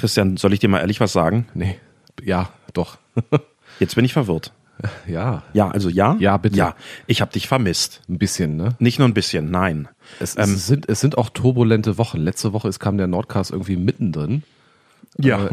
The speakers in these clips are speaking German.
Christian, soll ich dir mal ehrlich was sagen? Nee, ja, doch. Jetzt bin ich verwirrt. Ja. Ja, also ja? Ja, bitte. Ja, ich habe dich vermisst. Ein bisschen, ne? Nicht nur ein bisschen, nein. Es sind auch turbulente Wochen. Letzte Woche kam der Nordcast irgendwie mittendrin. Ja.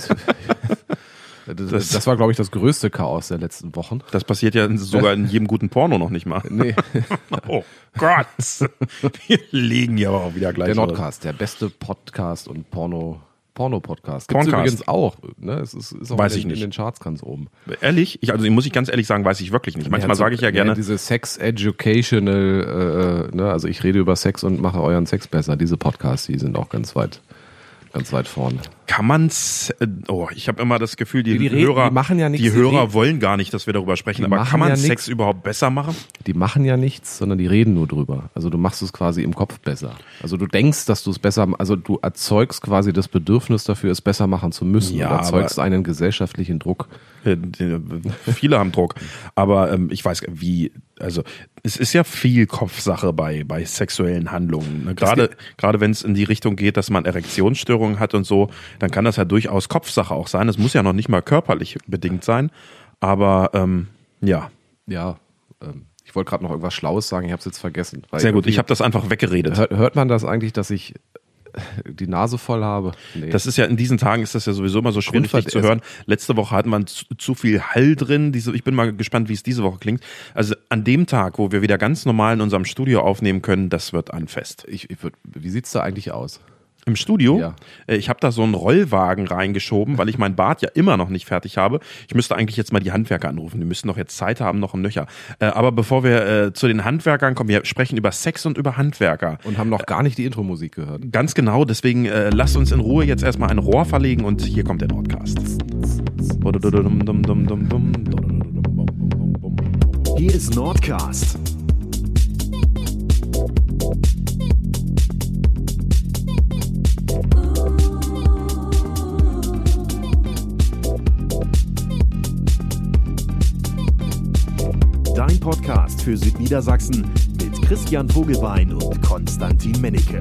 Das war, glaube ich, das größte Chaos der letzten Wochen. Das passiert ja sogar in jedem guten Porno noch nicht mal. Nee. Oh Gott. Wir legen ja aber auch wieder gleich. Der Nordcast, der beste Podcast und Porno-Podcast. Gibt's Porncast. übrigens auch. Ne? Es ist auch Weiß in, ich nicht. in den Charts ganz oben. Ehrlich? Muss ich ganz ehrlich sagen, weiß ich wirklich nicht. Manchmal sage ich ja gerne. Diese Sex-Educational, ne? Also ich rede über Sex und mache euren Sex besser. Diese Podcasts, die sind auch ganz weit vorne. Kann man's, ich habe immer das Gefühl, die Hörer machen ja nichts. Die Hörer wollen gar nicht, dass wir darüber sprechen. Aber kann man Sex überhaupt besser machen? Die machen ja nichts, sondern die reden nur drüber. Also du machst es quasi im Kopf besser. Also du denkst, dass du es besser, also du erzeugst quasi das Bedürfnis dafür, es besser machen zu müssen. Ja, du erzeugst einen gesellschaftlichen Druck. Viele haben Druck. Aber ich weiß, es ist ja viel Kopfsache bei sexuellen Handlungen. Ne? Gerade wenn es in die Richtung geht, dass man Erektionsstörungen hat und so, dann kann das ja durchaus Kopfsache auch sein. Es muss ja noch nicht mal körperlich bedingt sein. Aber ja. Ja, ich wollte gerade noch irgendwas Schlaues sagen, ich habe es jetzt vergessen. Sehr gut, ich habe das einfach weggeredet. Hört man das eigentlich, dass ich die Nase voll habe? Nee. Das ist ja in diesen Tagen ist das ja sowieso immer so schwierig dich zu hören. Letzte Woche hatten wir zu viel Hall drin. Ich bin mal gespannt, wie es diese Woche klingt. Also an dem Tag, wo wir wieder ganz normal in unserem Studio aufnehmen können, das wird ein Fest. Wie sieht's da eigentlich aus? Im Studio? Ja. Ich habe da so einen Rollwagen reingeschoben, weil ich mein Bad ja immer noch nicht fertig habe. Ich müsste eigentlich jetzt mal die Handwerker anrufen. Die müssen doch jetzt Zeit haben, noch ein Nöcher. Aber bevor wir zu den Handwerkern kommen, wir sprechen über Sex und über Handwerker. Und haben noch gar nicht die Intro-Musik gehört. Ganz genau, deswegen lasst uns in Ruhe jetzt erstmal ein Rohr verlegen und hier kommt der Nordcast. Hier ist Nordcast. Dein Podcast für Südniedersachsen mit Christian Vogelbein und Konstantin Mennecke.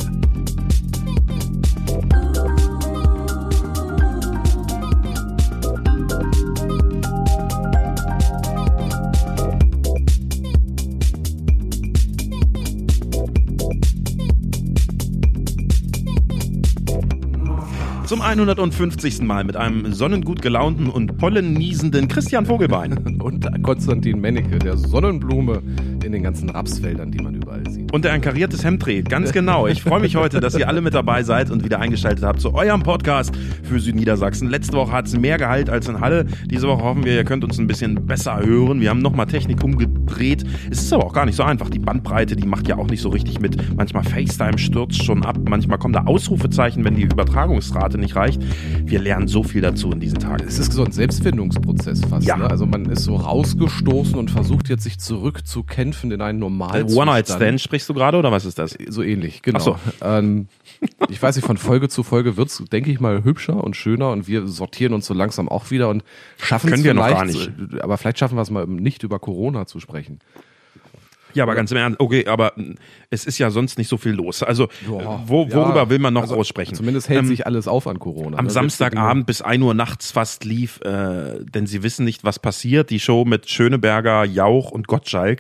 Zum 150. Mal mit einem sonnengut gelaunten und pollenniesenden Christian Vogelbein. Und Konstantin Mennecke, der Sonnenblume in den ganzen Rapsfeldern, die man überall sieht. Und der ein kariertes Hemd trägt, ganz genau. Ich freue mich heute, dass ihr alle mit dabei seid und wieder eingeschaltet habt zu eurem Podcast für Südniedersachsen. Letzte Woche hat es mehr Gehalt als in Halle. Diese Woche hoffen wir, ihr könnt uns ein bisschen besser hören. Wir haben nochmal Technik umgedreht. Es ist aber auch gar nicht so einfach. Die Bandbreite, die macht ja auch nicht so richtig mit. Manchmal FaceTime stürzt schon ab. Manchmal kommen da Ausrufezeichen, wenn die Übertragungsrate nicht reicht. Wir lernen so viel dazu in diesen Tagen. Es ist so ein Selbstfindungsprozess fast. Ja. Ne? Also man ist so rausgestoßen und versucht jetzt sich zurückzukämpfen in einen Normalzustand. One-Night-Stand sprichst du gerade oder was ist das? So ähnlich, genau. Ach so. Ich weiß nicht, von Folge zu Folge wird's, denke ich mal, hübscher und schöner und wir sortieren uns so langsam auch wieder und schaffen es vielleicht, noch gar nicht. Aber vielleicht schaffen wir es mal nicht über Corona zu sprechen. Ja, aber ganz im Ernst, okay, aber es ist ja sonst nicht so viel los. Also, Ja, worüber will man noch groß sprechen? Zumindest hält sich alles auf an Corona. Am ne? Samstagabend bis 1 Uhr nachts fast lief, denn sie wissen nicht, was passiert. Die Show mit Schöneberger, Jauch und Gottschalk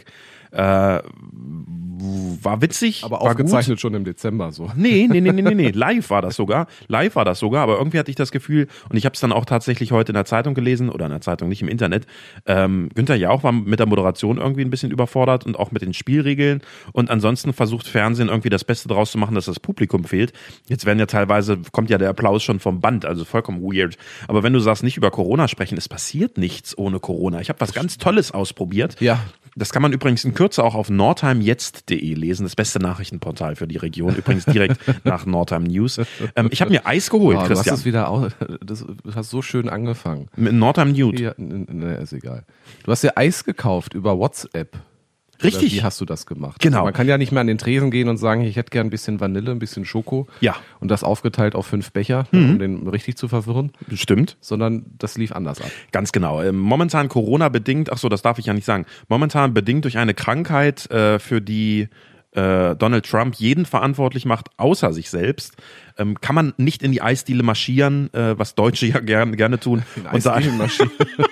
war witzig. Aber war aufgezeichnet gut. schon im Dezember so. Nee. Live war das sogar, aber irgendwie hatte ich das Gefühl, und ich habe es dann auch tatsächlich heute in der Zeitung gelesen, oder in der Zeitung, nicht im Internet, Günther Jauch war mit der Moderation irgendwie ein bisschen überfordert und auch mit den Spielregeln und ansonsten versucht Fernsehen irgendwie das Beste draus zu machen, dass das Publikum fehlt. Jetzt werden ja teilweise, kommt ja der Applaus schon vom Band, also vollkommen weird. Aber wenn du sagst, nicht über Corona sprechen, es passiert nichts ohne Corona. Ich habe was ganz Tolles ausprobiert. Ja. Das kann man übrigens in Kürze auch auf nordheimjetzt.de lesen, das beste Nachrichtenportal für die Region, übrigens direkt nach Nordheim News. Ich habe mir Eis geholt, Du Christian. hast es wieder du hast so schön angefangen. Mit Nordheim News. Ja, ne, ist egal. Du hast dir Eis gekauft über WhatsApp. Richtig. Oder wie hast du das gemacht? Genau. Also man kann ja nicht mehr an den Tresen gehen und sagen, ich hätte gern ein bisschen Vanille, ein bisschen Schoko. Ja. Und das aufgeteilt auf 5 Becher, um den richtig zu verwirren. Stimmt. Sondern das lief anders ab. Ganz genau. Momentan Corona-bedingt, ach so, das darf ich ja nicht sagen, momentan bedingt durch eine Krankheit, für die Donald Trump jeden verantwortlich macht, außer sich selbst, kann man nicht in die Eisdiele marschieren, was Deutsche ja gerne tun. Marschieren.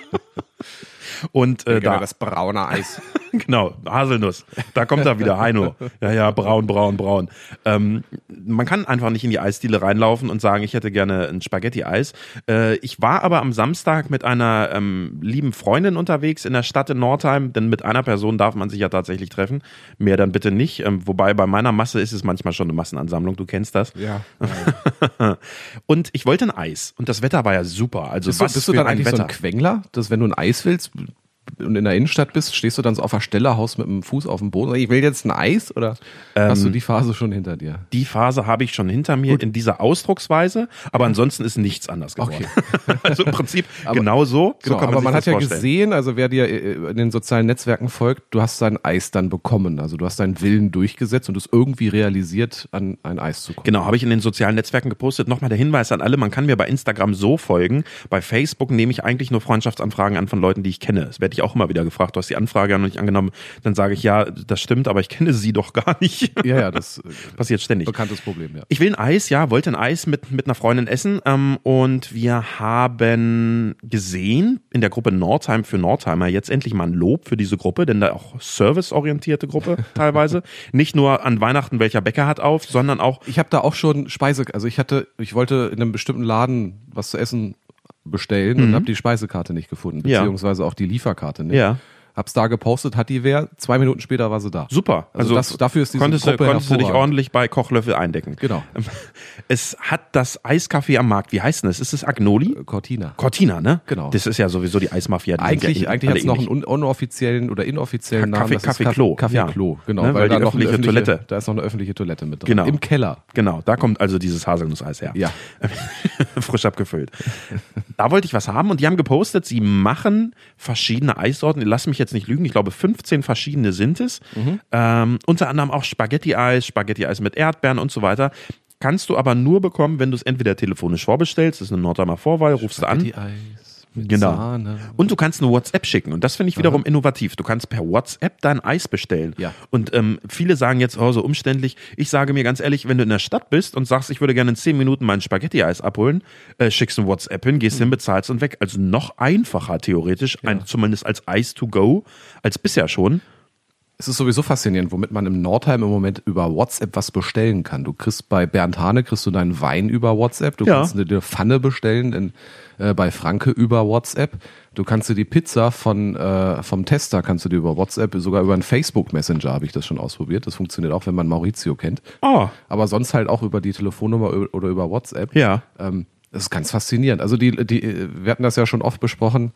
Und das braune Eis. Genau, Haselnuss. Da kommt er wieder, Heino. Ja, braun. Man kann einfach nicht in die Eisdiele reinlaufen und sagen, ich hätte gerne ein Spaghetti-Eis. Ich war aber am Samstag mit einer lieben Freundin unterwegs in der Stadt in Nordheim, denn mit einer Person darf man sich ja tatsächlich treffen. Mehr dann bitte nicht. Wobei bei meiner Masse ist es manchmal schon eine Massenansammlung, du kennst das. Ja. Und ich wollte ein Eis. Und das Wetter war ja super. Also bist du dann eigentlich so ein Quengler, dass wenn du ein Eis willst und in der Innenstadt bist, stehst du dann so auf der Stelle, haust mit dem Fuß auf den Boden, ich will jetzt ein Eis, oder hast du die Phase schon hinter dir? Die Phase habe ich schon hinter mir in dieser Ausdrucksweise, aber ansonsten ist nichts anders geworden. Okay. Also im Prinzip genau so. Genau, aber man hat ja gesehen, also wer dir in den sozialen Netzwerken folgt, du hast dein Eis dann bekommen, also du hast deinen Willen durchgesetzt und es irgendwie realisiert, an ein Eis zu kommen. Genau, habe ich in den sozialen Netzwerken gepostet. Nochmal der Hinweis an alle, man kann mir bei Instagram so folgen, bei Facebook nehme ich eigentlich nur Freundschaftsanfragen an von Leuten, die ich kenne. Das werde ich auch immer wieder gefragt, du hast die Anfrage ja noch nicht angenommen, dann sage ich, ja, das stimmt, aber ich kenne sie doch gar nicht. Ja, das passiert ständig. Bekanntes Problem, ja. Ich will ein Eis, wollte ein Eis mit einer Freundin essen und wir haben gesehen in der Gruppe Nordheim für Nordheimer jetzt endlich mal ein Lob für diese Gruppe, denn da auch serviceorientierte Gruppe teilweise. Nicht nur an Weihnachten, welcher Bäcker hat auf, sondern auch... Ich habe da auch schon ich wollte in einem bestimmten Laden was zu essen bestellen und habe die Speisekarte nicht gefunden, beziehungsweise auch die Lieferkarte nicht. Ja. Hab's da gepostet, hat die wer, 2 Minuten später war sie da. Super. Also dafür ist diese Gruppe konntest du dich ordentlich bei Kochlöffel eindecken. Genau. Es hat das Eiscafé am Markt, wie heißt denn das? Ist es Agnoli? Cortina, ne? Genau. Das ist ja sowieso die Eismafia. Eigentlich hat es noch einen unoffiziellen oder inoffiziellen Namen. Kaffee-Klo. Kaffee-Klo, genau. Ne, weil da noch eine Toilette. Da ist noch eine öffentliche Toilette mit drin. Genau. Im Keller. Genau, da kommt also dieses Haselnusseis her. Ja. Frisch abgefüllt. Da wollte ich was haben und die haben gepostet, sie machen verschiedene Eissorten. Lass mich jetzt nicht lügen, ich glaube 15 verschiedene sind es. Unter anderem auch Spaghetti-Eis mit Erdbeeren und so weiter. Kannst du aber nur bekommen, wenn du es entweder telefonisch vorbestellst, das ist eine Nordheimer Vorwahl, rufst du an. Spaghetti-Eis mit Genau. Sahne. Und du kannst eine WhatsApp schicken und das finde ich wiederum innovativ. Du kannst per WhatsApp dein Eis bestellen. Ja. Und viele sagen jetzt, so umständlich. Ich sage mir ganz ehrlich, wenn du in der Stadt bist und sagst, ich würde gerne in 10 Minuten mein Spaghetti-Eis abholen, schickst ein WhatsApp hin, gehst hin, bezahlst und weg. Also noch einfacher theoretisch, zumindest als Eis to go, als bisher schon. Es ist sowieso faszinierend, womit man im Nordheim im Moment über WhatsApp was bestellen kann. Du kriegst bei Bernd Hane deinen Wein über WhatsApp, du kannst eine Pfanne bestellen bei Franke über WhatsApp. Du kannst dir die Pizza vom Tester kannst du dir über WhatsApp, sogar über einen Facebook Messenger habe ich das schon ausprobiert. Das funktioniert auch, wenn man Maurizio kennt. Oh. Aber sonst halt auch über die Telefonnummer oder über WhatsApp. Ja. Das ist ganz faszinierend. Also wir hatten das ja schon oft besprochen.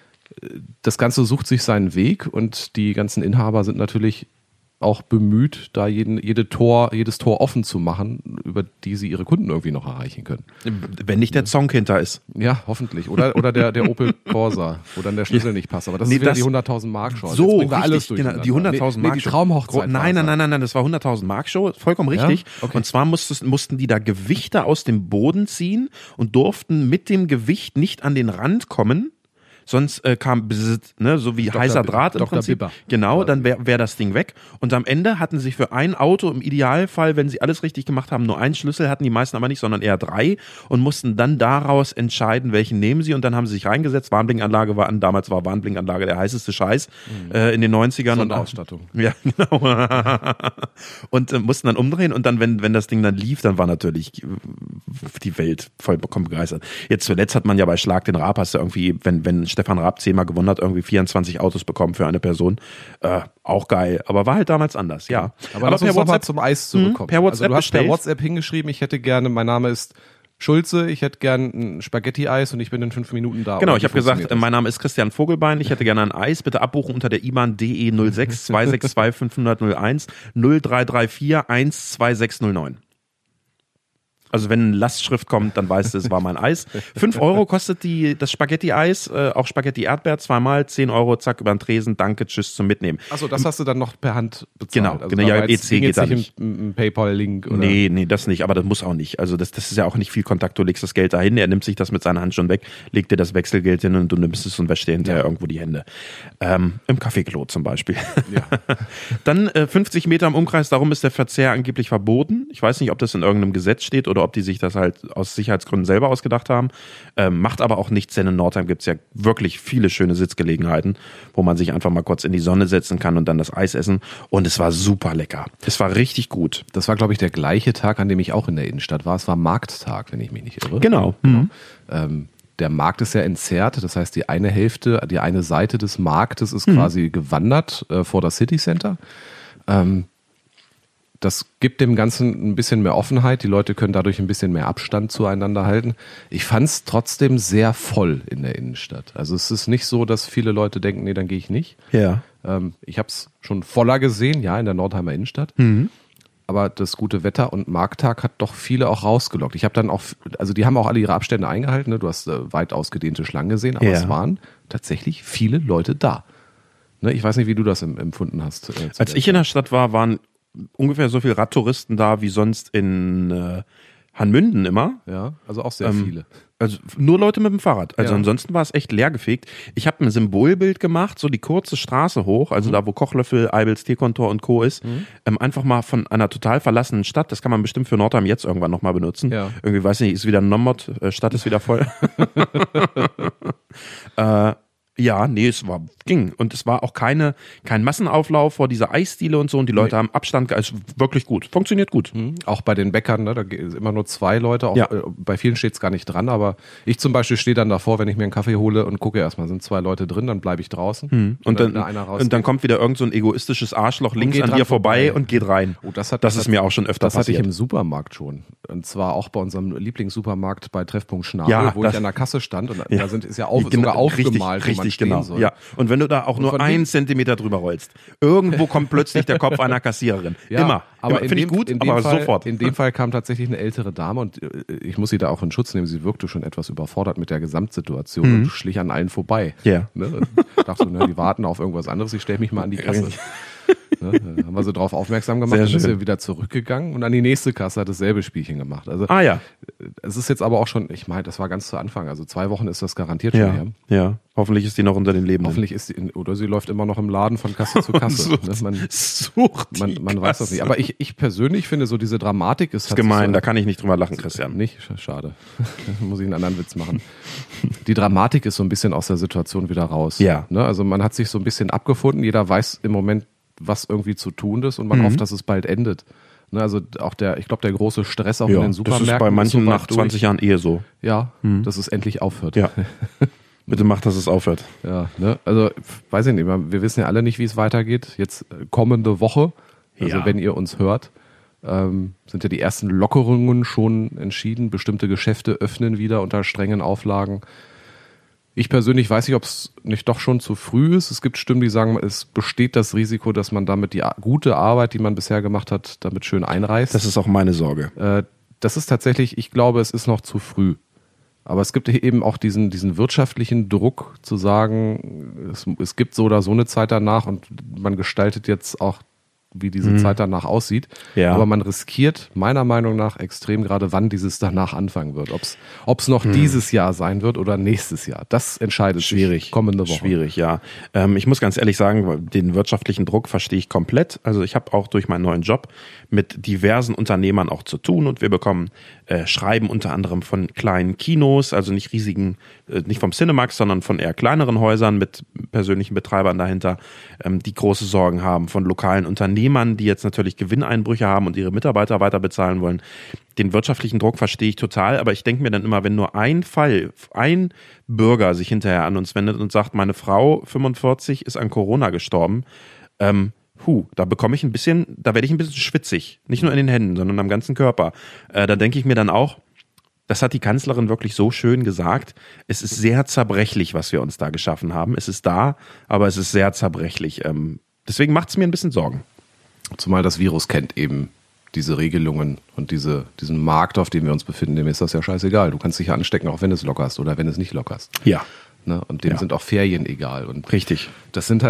Das Ganze sucht sich seinen Weg und die ganzen Inhaber sind natürlich auch bemüht, da jedes Tor offen zu machen, über die sie ihre Kunden irgendwie noch erreichen können. Wenn nicht der Zonk hinter ist. Ja, hoffentlich. Oder der Opel Corsa, wo dann der Schlüssel nicht passt. Aber das ist wieder die 100.000 Mark Show. So, richtig, alles durch. Genau, die 100.000 Mark Show. Die Traumhochzeit. Nein, das war 100.000 Mark Show. Vollkommen richtig. Ja? Okay. Und zwar mussten die da Gewichte aus dem Boden ziehen und durften mit dem Gewicht nicht an den Rand kommen. Sonst kam so wie heißer Draht im Prinzip. Bibber. Genau, dann wär das Ding weg. Und am Ende hatten sie für ein Auto im Idealfall, wenn sie alles richtig gemacht haben, nur einen Schlüssel, hatten die meisten aber nicht, sondern eher 3 und mussten dann daraus entscheiden, welchen nehmen sie. Und dann haben sie sich reingesetzt. Warnblinkanlage damals war Warnblinkanlage der heißeste Scheiß in den 90ern. Sonderausstattung. Ja, genau. Und mussten dann umdrehen und dann, wenn das Ding dann lief, dann war natürlich die Welt vollkommen begeistert. Jetzt zuletzt hat man ja bei Schlag den Raab, hast du irgendwie, wenn Stefan Raab 10-mal gewonnen hat, irgendwie 24 Autos bekommen für eine Person. Auch geil. Aber war halt damals anders, ja. Aber lass uns per WhatsApp zum Eis zurückkommen. Per WhatsApp du hast per WhatsApp hingeschrieben, ich hätte gerne, mein Name ist Schulze, ich hätte gerne ein Spaghetti-Eis und ich bin in 5 Minuten da. Genau, ich habe gesagt, mein Name ist Christian Vogelbein, ich hätte gerne ein Eis, bitte abbuchen unter der IBAN DE 06 262 501 0334 12609. Also wenn eine Lastschrift kommt, dann weißt du, es war mein Eis. 5 Euro kostet das Spaghetti-Eis, auch Spaghetti-Erdbeer, zweimal, 10 Euro, zack, über den Tresen, danke, tschüss, zum Mitnehmen. Achso, das hast du dann noch per Hand bezahlt. Genau, ja, EC geht da nicht. Ein PayPal-Link oder? Nee, das nicht, aber das muss auch nicht. Also das ist ja auch nicht viel Kontakt, du legst das Geld dahin, er nimmt sich das mit seiner Hand schon weg, legt dir das Wechselgeld hin und du nimmst es und wäschst dir hinterher irgendwo die Hände. Im Kaffeeklo zum Beispiel. Ja. Dann 50 Meter im Umkreis, darum ist der Verzehr angeblich verboten. Ich weiß nicht, ob das in irgendeinem Gesetz steht oder ob die sich das halt aus Sicherheitsgründen selber ausgedacht haben. Macht aber auch nichts, denn in Nordheim gibt es ja wirklich viele schöne Sitzgelegenheiten, wo man sich einfach mal kurz in die Sonne setzen kann und dann das Eis essen. Und es war super lecker. Es war richtig gut. Das war, glaube ich, der gleiche Tag, an dem ich auch in der Innenstadt war. Es war Markttag, wenn ich mich nicht irre. Genau. Der Markt ist ja entzerrt, das heißt, die eine Seite des Marktes ist quasi gewandert vor das City Center. Das gibt dem Ganzen ein bisschen mehr Offenheit. Die Leute können dadurch ein bisschen mehr Abstand zueinander halten. Ich fand es trotzdem sehr voll in der Innenstadt. Also es ist nicht so, dass viele Leute denken, nee, dann gehe ich nicht. Ja. Ich habe es schon voller gesehen, ja, in der Nordheimer Innenstadt. Aber das gute Wetter und Markttag hat doch viele auch rausgelockt. Ich habe dann auch, also die haben auch alle ihre Abstände eingehalten. Ne? Du hast weit ausgedehnte Schlangen gesehen, aber es waren tatsächlich viele Leute da. Ne? Ich weiß nicht, wie du das empfunden hast. Als ich in der Stadt war, waren ungefähr so viele Radtouristen da wie sonst in Hanmünden immer. Ja, also auch sehr viele. Also nur Leute mit dem Fahrrad. Also ja. Ansonsten war es echt leergefegt. Ich habe ein Symbolbild gemacht, so die kurze Straße hoch, also da wo Kochlöffel, Eibels Teekontor und Co. ist. Einfach mal von einer total verlassenen Stadt. Das kann man bestimmt für Nordheim jetzt irgendwann nochmal benutzen. Ja. Irgendwie, weiß nicht, ist wieder ein Nommod, Stadt ist wieder voll. Ja, nee, ging. Und es war auch kein Massenauflauf vor dieser Eisdiele und so. Und die Leute haben Abstand, also wirklich gut. Funktioniert gut. Auch bei den Bäckern, ne, da sind immer nur 2 Leute. Auch, bei vielen steht es gar nicht dran. Aber ich zum Beispiel stehe dann davor, wenn ich mir einen Kaffee hole und gucke erstmal, sind 2 Leute drin, dann bleibe ich draußen. Und dann kommt wieder irgend so ein egoistisches Arschloch links an dir vorbei und geht rein. Oh, das ist mir auch schon öfter passiert. Das hatte ich im Supermarkt schon. Und zwar auch bei unserem Lieblingssupermarkt bei Treffpunkt Schnabel, wo ich an der Kasse stand. Und da ist ja sogar aufgemalt, richtig, genau. Soll. Ja. Und wenn du da auch nur 1 Zentimeter drüber rollst, irgendwo kommt plötzlich der Kopf einer Kassiererin. Ja, immer. Aber finde ich gut, aber sofort. In dem Fall kam tatsächlich eine ältere Dame und ich muss sie da auch in Schutz nehmen. Sie wirkte schon etwas überfordert mit der Gesamtsituation und schlich an allen vorbei. Ja. Ne? Dachte so, die warten auf irgendwas anderes. Ich stelle mich mal an die Kasse. Ne? Dann haben wir sie darauf aufmerksam gemacht, dann ist sie wieder zurückgegangen und an die nächste Kasse hat dasselbe Spielchen gemacht. Also es ist jetzt aber auch schon, ich meine, das war ganz zu Anfang, also 2 Wochen ist das garantiert schon her. Ja, hoffentlich ist die noch unter den Lebenden. Hoffentlich ist sie, oder sie läuft immer noch im Laden von Kasse zu Kasse. Man weiß das nicht. Aber ich persönlich finde, so diese Dramatik ist gemein, da kann ich nicht drüber lachen, Christian. Nicht? Schade. Muss ich einen anderen Witz machen. Die Dramatik ist so ein bisschen aus der Situation wieder raus. Ja. Ne? Also man hat sich so ein bisschen abgefunden, jeder weiß im Moment, was irgendwie zu tun ist und man hofft, dass es bald endet. Ne, also auch ich glaube, der große Stress auch in den Supermärkten. Das ist bei manchen nach 20 Jahren so. Ja, dass es endlich aufhört. Ja. Bitte macht, dass es aufhört. Ja, ne? Also weiß ich nicht, wir wissen ja alle nicht, wie es weitergeht. Jetzt kommende Woche, also wenn ihr uns hört, sind ja die ersten Lockerungen schon entschieden. Bestimmte Geschäfte öffnen wieder unter strengen Auflagen. Ich persönlich weiß nicht, ob es nicht doch schon zu früh ist. Es gibt Stimmen, die sagen, es besteht das Risiko, dass man damit die gute Arbeit, die man bisher gemacht hat, damit schön einreißt. Das ist auch meine Sorge. Das ist tatsächlich, ich glaube, es ist noch zu früh. Aber es gibt eben auch diesen wirtschaftlichen Druck zu sagen, es gibt so oder so eine Zeit danach und man gestaltet jetzt auch, wie diese Zeit danach aussieht. Ja. Aber man riskiert meiner Meinung nach extrem gerade, wann dieses danach anfangen wird. Ob es noch dieses Jahr sein wird oder nächstes Jahr. Das entscheidet sich kommende Woche. Schwierig, ja. Ich muss ganz ehrlich sagen, den wirtschaftlichen Druck verstehe ich komplett. Also ich habe auch durch meinen neuen Job mit diversen Unternehmern auch zu tun und wir bekommen Schreiben unter anderem von kleinen Kinos, also nicht riesigen, nicht vom Cinemax, sondern von eher kleineren Häusern mit persönlichen Betreibern dahinter, die große Sorgen haben, von lokalen Unternehmern, die jetzt natürlich Gewinneinbrüche haben und ihre Mitarbeiter weiter bezahlen wollen. Den wirtschaftlichen Druck verstehe ich total, aber ich denke mir dann immer, wenn nur ein Bürger sich hinterher an uns wendet und sagt, meine Frau 45 ist an Corona gestorben, da bekomme ich da werde ich ein bisschen schwitzig. Nicht nur in den Händen, sondern am ganzen Körper. Da denke ich mir dann auch, das hat die Kanzlerin wirklich so schön gesagt. Es ist sehr zerbrechlich, was wir uns da geschaffen haben. Es ist da, aber es ist sehr zerbrechlich. Deswegen macht es mir ein bisschen Sorgen. Zumal das Virus kennt eben diese Regelungen und diesen Markt, auf dem wir uns befinden, dem ist das ja scheißegal. Du kannst dich ja anstecken, auch wenn du es lockerst oder wenn du es nicht lockerst. Ja. Ne? Und dem sind auch Ferien egal. Und Richtig. das ist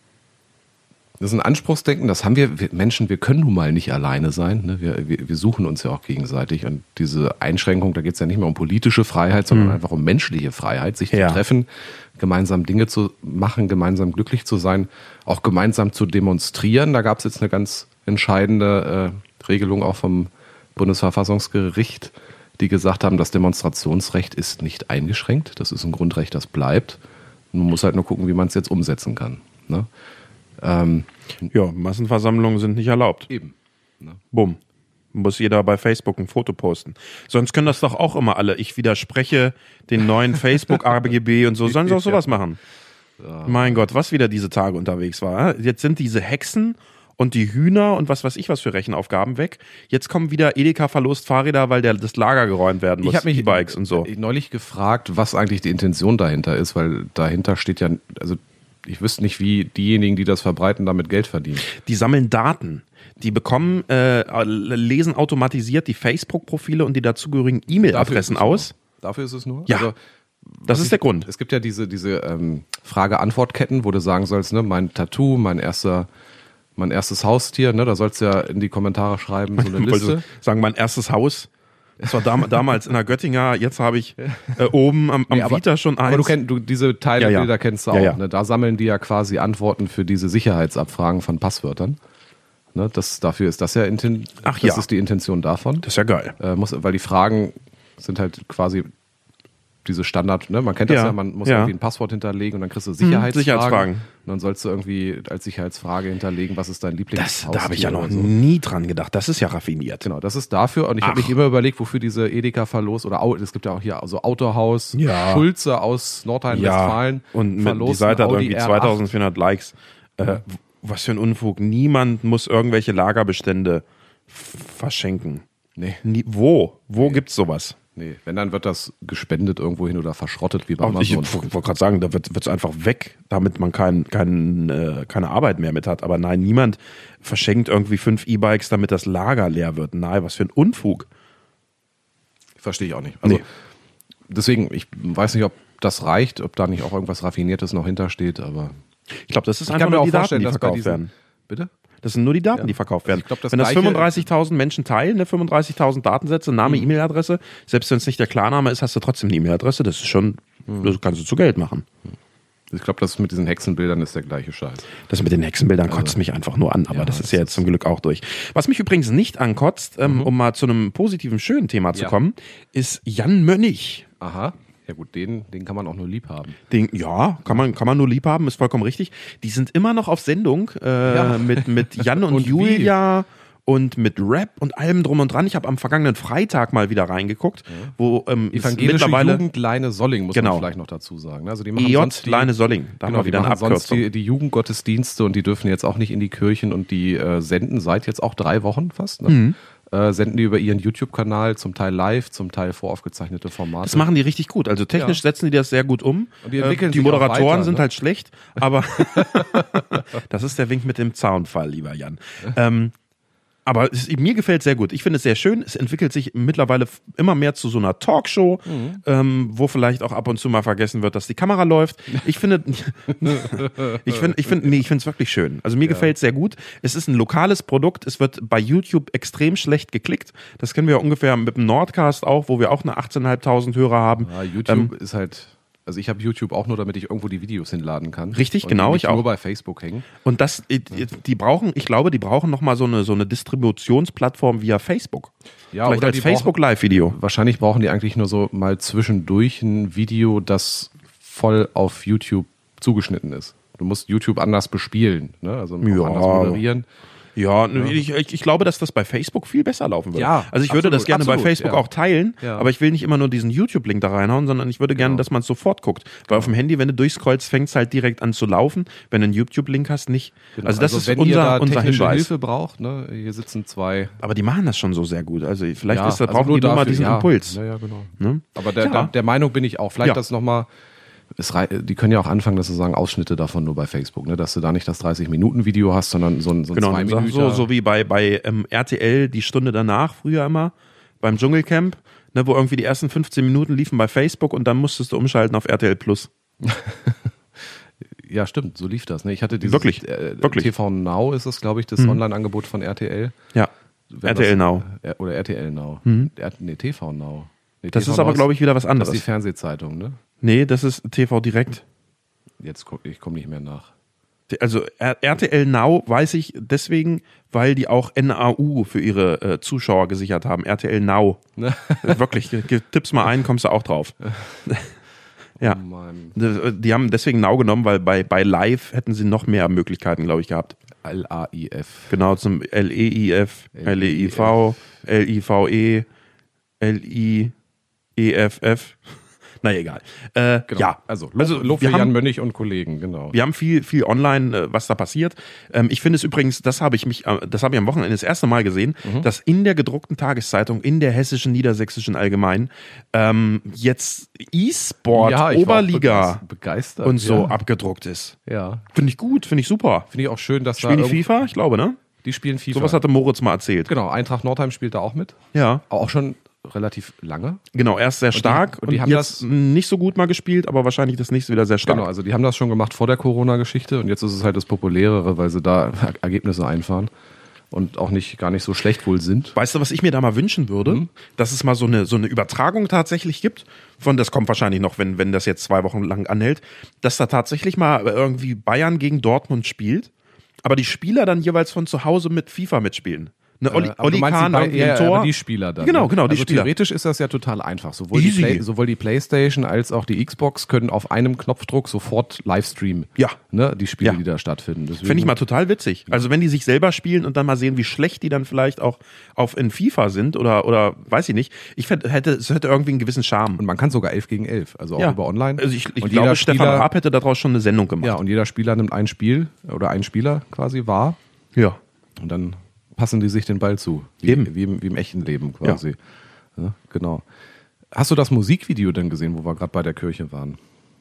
ein Anspruchsdenken, das haben wir Menschen, wir können nun mal nicht alleine sein. Ne? Wir suchen uns ja auch gegenseitig. Und diese Einschränkung, da geht es ja nicht mehr um politische Freiheit, sondern einfach um menschliche Freiheit, sich zu treffen, gemeinsam Dinge zu machen, gemeinsam glücklich zu sein, auch gemeinsam zu demonstrieren. Da gab es jetzt eine ganz entscheidende Regelung auch vom Bundesverfassungsgericht, die gesagt haben, das Demonstrationsrecht ist nicht eingeschränkt. Das ist ein Grundrecht, das bleibt. Man muss halt nur gucken, wie man es jetzt umsetzen kann. Ne? Massenversammlungen sind nicht erlaubt. Eben. Ne? Bumm. Muss jeder bei Facebook ein Foto posten. Sonst können das doch auch immer alle. Ich widerspreche den neuen Facebook-AGB und so. Sollen sie auch sowas machen? Ja. Mein Gott, was wieder diese Tage unterwegs war. Jetzt sind diese Hexen und die Hühner und was weiß ich was für Rechenaufgaben weg. Jetzt kommen wieder Edeka verlost Fahrräder, weil das Lager geräumt werden muss. Ich habe mich E-Bikes und so. Neulich gefragt, was eigentlich die Intention dahinter ist, weil dahinter steht ja, also ich wüsste nicht, wie diejenigen, die das verbreiten, damit Geld verdienen. Die sammeln Daten. Die bekommen, lesen automatisiert die Facebook-Profile und die dazugehörigen E-Mail-Adressen aus. Dafür ist es nur? Ja, also, das ist der Grund. Es gibt ja diese Frage-Antwort-Ketten, wo du sagen sollst, ne, mein Tattoo, mein erstes Haustier, ne, da sollst du ja in die Kommentare schreiben, so eine Liste. Sagen, mein erstes Haus. Das war damals in der Göttinger, jetzt habe ich oben am Vita schon eins. Aber du diese Teilbilder kennst du auch. Ja. Ne? Da sammeln die ja quasi Antworten für diese Sicherheitsabfragen von Passwörtern. Ne? Dafür ist das ja das ist die Intention davon. Das ist ja geil. Weil die Fragen sind halt quasi diese Standard, ne? Man kennt das ja, man muss irgendwie ein Passwort hinterlegen und dann kriegst du Sicherheitsfragen. Und dann sollst du irgendwie als Sicherheitsfrage hinterlegen, was ist dein Lieblingshaustier. Da habe ich ja noch nie dran gedacht. Das ist ja raffiniert. Genau, das ist dafür. Und ich habe mich immer überlegt, wofür diese Edeka-Verlos oder es gibt ja auch hier so Autohaus, Schulze aus Nordrhein-Westfalen. Und die Seite hat irgendwie 2400 Likes. Was für ein Unfug. Niemand muss irgendwelche Lagerbestände verschenken. Nee. Wo gibt's sowas? Nee, wenn, dann wird das gespendet irgendwo hin oder verschrottet wie bei Amazon. Ich wollte gerade sagen, da wird es einfach weg, damit man keine Arbeit mehr mit hat. Aber nein, niemand verschenkt irgendwie 5 E-Bikes, damit das Lager leer wird. Nein, was für ein Unfug. Verstehe ich auch nicht. Also, deswegen, ich weiß nicht, ob das reicht, ob da nicht auch irgendwas Raffiniertes noch hintersteht, aber ich glaube, das ist einfach nur die Daten, die verkauft werden. Bitte? Das sind nur die Daten, die verkauft werden. Wenn das 35.000 Menschen teilen, 35.000 Datensätze, Name, E-Mail-Adresse, selbst wenn es nicht der Klarname ist, hast du trotzdem eine E-Mail-Adresse. Das ist schon, das kannst du zu Geld machen. Ich glaube, das mit diesen Hexenbildern ist der gleiche Scheiß. Das mit den Hexenbildern kotzt mich einfach nur an, aber das ist ja jetzt zum Glück auch durch. Was mich übrigens nicht ankotzt, um mal zu einem positiven, schönen Thema zu kommen, ist Jan Mönnich. Aha. Ja gut, den kann man auch nur lieb haben. Kann man nur lieb haben, ist vollkommen richtig. Die sind immer noch auf Sendung mit Jan und Julia und mit Rap und allem drum und dran. Ich habe am vergangenen Freitag mal wieder reingeguckt, wo Evangelische Jugend Leine Solling, muss man vielleicht noch dazu sagen. Also die machen sonst Leine Solling, da haben wir wieder eine Abkürzung. Sonst die Jugendgottesdienste und die dürfen jetzt auch nicht in die Kirchen und die senden seit jetzt auch 3 Wochen fast, ne? Senden die über ihren YouTube-Kanal, zum Teil live, zum Teil voraufgezeichnete Formate. Das machen die richtig gut. Also technisch setzen die das sehr gut um. Und die entwickeln die Moderatoren sind halt schlecht, aber das ist der Wink mit dem Zaunfall, lieber Jan. Aber mir gefällt es sehr gut. Ich finde es sehr schön. Es entwickelt sich mittlerweile immer mehr zu so einer Talkshow, wo vielleicht auch ab und zu mal vergessen wird, dass die Kamera läuft. Ich finde es wirklich schön. Also mir gefällt es sehr gut. Es ist ein lokales Produkt. Es wird bei YouTube extrem schlecht geklickt. Das kennen wir ja ungefähr mit dem Nordcast auch, wo wir auch eine 18.500 Hörer haben. Ja, YouTube ist halt... Also ich habe YouTube auch nur, damit ich irgendwo die Videos hinladen kann. Richtig, und genau, ich auch. Nur bei Facebook hängen. Und die brauchen nochmal so eine Distributionsplattform via Facebook. Ja, vielleicht als Facebook-Live-Video. Wahrscheinlich brauchen die eigentlich nur so mal zwischendurch ein Video, das voll auf YouTube zugeschnitten ist. Du musst YouTube anders bespielen, ne? Also anders moderieren. Ja, ich glaube, dass das bei Facebook viel besser laufen würde. Ja, also ich würde das gerne bei Facebook auch teilen, aber ich will nicht immer nur diesen YouTube-Link da reinhauen, sondern ich würde gerne, dass man es sofort guckt. Weil auf dem Handy, wenn du durchscrollst, fängt es halt direkt an zu laufen. Wenn du einen YouTube-Link hast, nicht. Genau. Also das ist wenn unser technische Hinweis. Hilfe braucht, ne? Hier sitzen 2. Aber die machen das schon so sehr gut. Also vielleicht brauchen die nur mal diesen Impuls. Ja, genau. Ne? Aber der Meinung bin ich auch. Vielleicht das nochmal Die können ja auch anfangen, dass sie sagen, Ausschnitte davon nur bei Facebook, ne? Dass du da nicht das 30-Minuten-Video hast, sondern so ein Genau, 2 Minuten. so wie bei RTL die Stunde danach, früher immer, beim Dschungelcamp, ne, wo irgendwie die ersten 15 Minuten liefen bei Facebook und dann musstest du umschalten auf RTL Plus. Ja, stimmt, so lief das. Ne? Ich hatte dieses Wirklich. TV Now ist das, glaube ich, das Online-Angebot von RTL. Ja, RTL Now. Oder RTL Now. TV Now. Nee, Das TV ist aber, glaube ich, wieder was Das anderes. ist die Fernsehzeitung, ne? Nee, das ist TV Direkt. Ich komme nicht mehr nach. Also RTL Now weiß ich deswegen, weil die auch NAU für ihre Zuschauer gesichert haben. RTL Now. Wirklich, tipp's mal ein, kommst du auch drauf. Ja. Oh Mann. Die haben deswegen Now genommen, weil bei Live hätten sie noch mehr Möglichkeiten, glaube ich, gehabt. LAIF. Genau, zum LEIF, LEIV, LIVE, LIEFF. Naja, egal. Genau. Ja, Also Lob für Jan Mönnich und Kollegen, genau. wir haben viel online, was da passiert. Ich finde es übrigens, das habe ich am Wochenende das erste Mal gesehen, dass in der gedruckten Tageszeitung, in der hessischen, niedersächsischen Allgemein, jetzt E-Sport, Ja, ich war auch Oberliga begeistert und so ja. abgedruckt ist. Ja. Finde ich gut, finde ich super. Finde ich auch schön, dass Spielen die da FIFA? Ich glaube, ne? die spielen FIFA. Sowas hatte Moritz mal erzählt. Genau, Eintracht Nordheim spielt da auch mit. Ja. Auch schon relativ lange. Genau, erst sehr stark und die haben jetzt das nicht so gut mal gespielt, aber wahrscheinlich das nächste wieder sehr stark. Genau, also die haben das schon gemacht vor der Corona-Geschichte und jetzt ist es halt das Populärere, weil sie da Ergebnisse einfahren und auch gar nicht so schlecht wohl sind. Weißt du, was ich mir da mal wünschen würde? Dass es mal so eine Übertragung tatsächlich gibt. Das kommt wahrscheinlich noch, wenn das jetzt 2 Wochen lang anhält, dass da tatsächlich mal irgendwie Bayern gegen Dortmund spielt, aber die Spieler dann jeweils von zu Hause mit FIFA mitspielen. Ne, Oli Kahn irgendwie im Tor. Aber die Spieler dann. Genau, die also Spieler. Theoretisch ist das ja total einfach. Sowohl Easy. sowohl die PlayStation als auch die Xbox können auf einem Knopfdruck sofort Livestreamen. Ja. Ne, die Spiele, Ja. die da stattfinden. Deswegen, Finde ich mal total witzig. Also wenn die sich selber spielen und dann mal sehen, wie schlecht die dann vielleicht auch in FIFA sind oder weiß ich nicht. Es hätte irgendwie einen gewissen Charme. Und man kann sogar 11 gegen 11, also auch Ja. über online. Also ich und glaube, jeder Stefan Raab hätte daraus schon eine Sendung gemacht. Ja, und jeder Spieler nimmt ein Spiel oder einen Spieler quasi wahr Ja. und dann passen die sich den Ball zu. Wie im echten Leben quasi. Ja, genau. Hast du das Musikvideo denn gesehen, wo wir gerade bei der Kirche waren?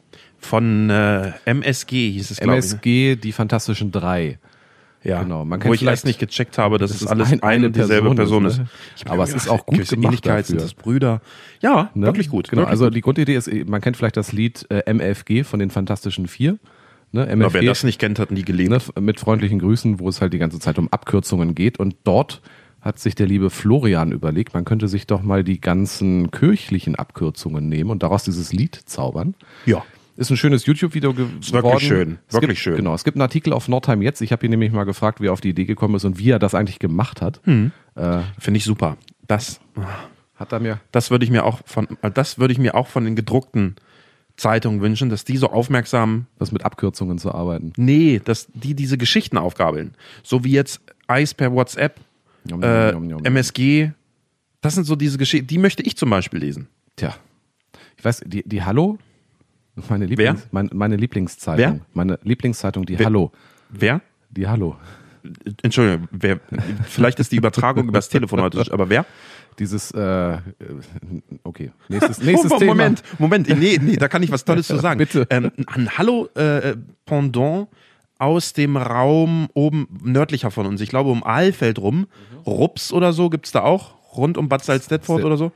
Von MSG hieß es, glaube ich. MSG, die Fantastischen Drei. Ja, Genau, man wo kennt ich erst vielleicht- nicht gecheckt habe, dass Das es ist alles eine dieselbe Person ist. ne? Ich hab Aber mir es ist gedacht, auch gut gewisse gemacht Ähnlichkeit, sind dafür. das Brüder. Ja, Ne? wirklich gut. Genau, Wirklich also gut. die Grundidee ist, man kennt vielleicht das Lied MFG von den Fantastischen Vier. Ne? Aber MFG, wer das nicht kennt, hat nie gelebt. ne? Mit freundlichen Grüßen, wo es halt die ganze Zeit um Abkürzungen geht. Und dort hat sich der liebe Florian überlegt, man könnte sich doch mal die ganzen kirchlichen Abkürzungen nehmen und daraus dieses Lied zaubern. Ja. Ist ein schönes YouTube-Video geworden. Ist wirklich schön. Wirklich schön. Genau, es gibt einen Artikel auf Nordheim jetzt. Ich habe ihn nämlich mal gefragt, wie er auf die Idee gekommen ist und wie er das eigentlich gemacht hat. Finde ich super. Das Hat er mir würde ich mir auch von den gedruckten Zeitungen wünschen, dass die so aufmerksam, was mit Abkürzungen zu arbeiten. dass die diese Geschichten aufgabeln. So wie jetzt Eis per WhatsApp, Nom, nom, nom, nom. MSG. Das sind so diese Geschichten, die möchte ich zum Beispiel lesen. Tja, ich weiß, die Hallo, meine Lieblingszeitung. Wer? Meine Lieblingszeitung, die Hallo. Wer? Die Hallo. Entschuldigung, wer? Vielleicht ist die Übertragung übers Telefon heute, aber wer? Dieses, okay, nächstes Thema. Moment, nee, da kann ich was Tolles zu sagen. Bitte. Ein Hallo-Pendant aus dem Raum oben nördlicher von uns. Ich glaube um Ahlfeld rum. Rups oder so gibt's da auch. Rund um Bad Salzdetford oder so.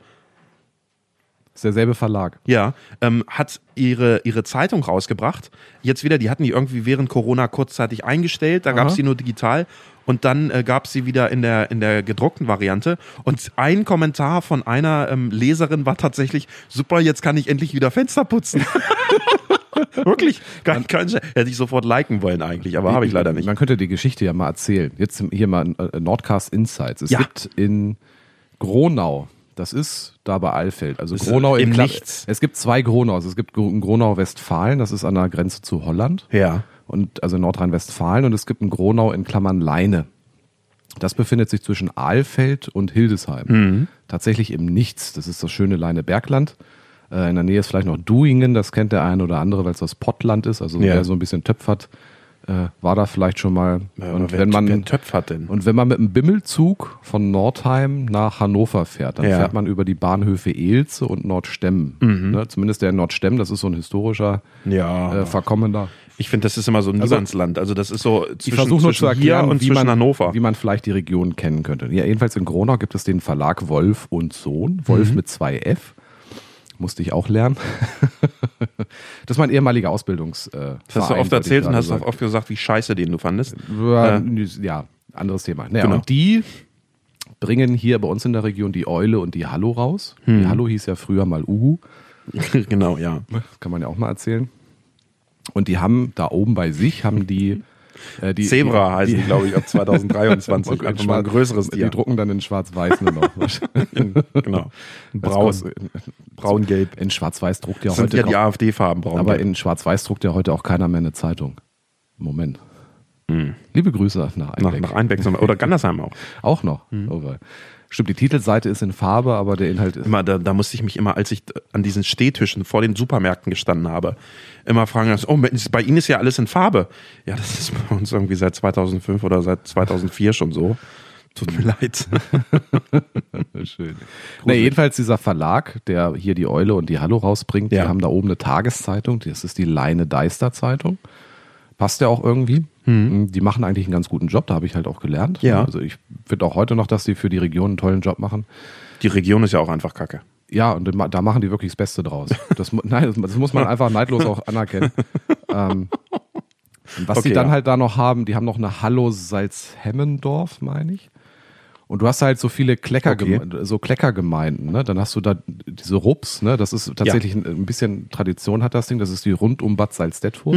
Ist derselbe Verlag. Ja, hat ihre Zeitung rausgebracht. Jetzt wieder, die hatten die irgendwie während Corona kurzzeitig eingestellt. Da gab es die nur digital. Und dann gab es sie wieder in der gedruckten Variante. Und ein Kommentar von einer Leserin war tatsächlich, super, jetzt kann ich endlich wieder Fenster putzen. Wirklich? Kein hätte ich sofort liken wollen eigentlich, aber habe ich leider nicht. Man könnte die Geschichte ja mal erzählen. Jetzt hier mal Nordcast Insights. Es gibt in Gronau, das ist da bei Alfeld, also Gronau im Kla- Nichts. Es gibt 2 Gronaus. Es gibt Gronau-Westfalen, das ist an der Grenze zu Holland. Ja. Und also Nordrhein-Westfalen, und es gibt ein Gronau in Klammern Leine. Das befindet sich zwischen Ahlfeld und Hildesheim. Tatsächlich im Nichts. Das ist das schöne Leine-Bergland. In der Nähe ist vielleicht noch Duingen, das kennt der eine oder andere, weil es das Pottland ist, also wer so ein bisschen töpfert, war da vielleicht schon mal. Ja, und wer einen Töpf hat denn? Und wenn man mit einem Bimmelzug von Nordheim nach Hannover fährt, dann fährt man über die Bahnhöfe Elze und Nordstemm. Ne? Zumindest der Nordstemm, das ist so ein historischer, verkommener. Ich finde, das ist immer so ein Niemandsland. Also das ist so ich versuche nur zu erklären, und zwischen Hannover. Wie man vielleicht die Region kennen könnte. Ja, jedenfalls in Gronau gibt es den Verlag Wolf und Sohn. Wolf mit 2F. Musste ich auch lernen. Das ist mein ehemaliger Ausbildungsverein. Das hast du oft erzählt und hast auch oft gesagt, wie scheiße den du fandest. Ja, anderes Thema. Naja, genau. Und die bringen hier bei uns in der Region die Eule und die Hallo raus. Die Hallo hieß ja früher mal Uhu. Genau, ja. Das kann man ja auch mal erzählen. Und die haben da oben bei sich, die Zebra heißen die, glaube ich, ab 2023. Einfach mal ein größeres Tier. Die drucken dann in Schwarz-Weiß nur noch. Genau. Braun-Gelb. In Schwarz-Weiß druckt ja heute. Das sind ja die AfD-Farben, Braun-Gelb. Aber in Schwarz-Weiß druckt ja heute auch keiner mehr eine Zeitung. Moment. Liebe Grüße nach Einbeck. Nach Einbeck oder Gandersheim auch. Auch noch. Stimmt, die Titelseite ist in Farbe, aber der Inhalt ist... Immer, da musste ich mich immer, als ich an diesen Stehtischen vor den Supermärkten gestanden habe, immer fragen, bei Ihnen ist ja alles in Farbe. Ja, das ist bei uns irgendwie seit 2005 oder seit 2004 schon so. Tut mir leid. Schön. Na, jedenfalls dieser Verlag, der hier die Eule und die Hallo rausbringt, die haben da oben eine Tageszeitung, das ist die Leine-Deister-Zeitung. Passt ja auch irgendwie. Die machen eigentlich einen ganz guten Job, da habe ich halt auch gelernt. Ja. Also ich finde auch heute noch, dass die für die Region einen tollen Job machen. Die Region ist ja auch einfach kacke. Ja, und da machen die wirklich das Beste draus. Das muss man einfach neidlos auch anerkennen. Was die dann halt da noch haben, die haben noch eine Hallo Salzhemmendorf, meine ich. Und du hast halt so viele Kleckergemeinden, ne? Dann hast du da diese Rups, ne? Das ist tatsächlich ein bisschen Tradition hat das Ding, das ist die rund um Bad Salzdetfurt.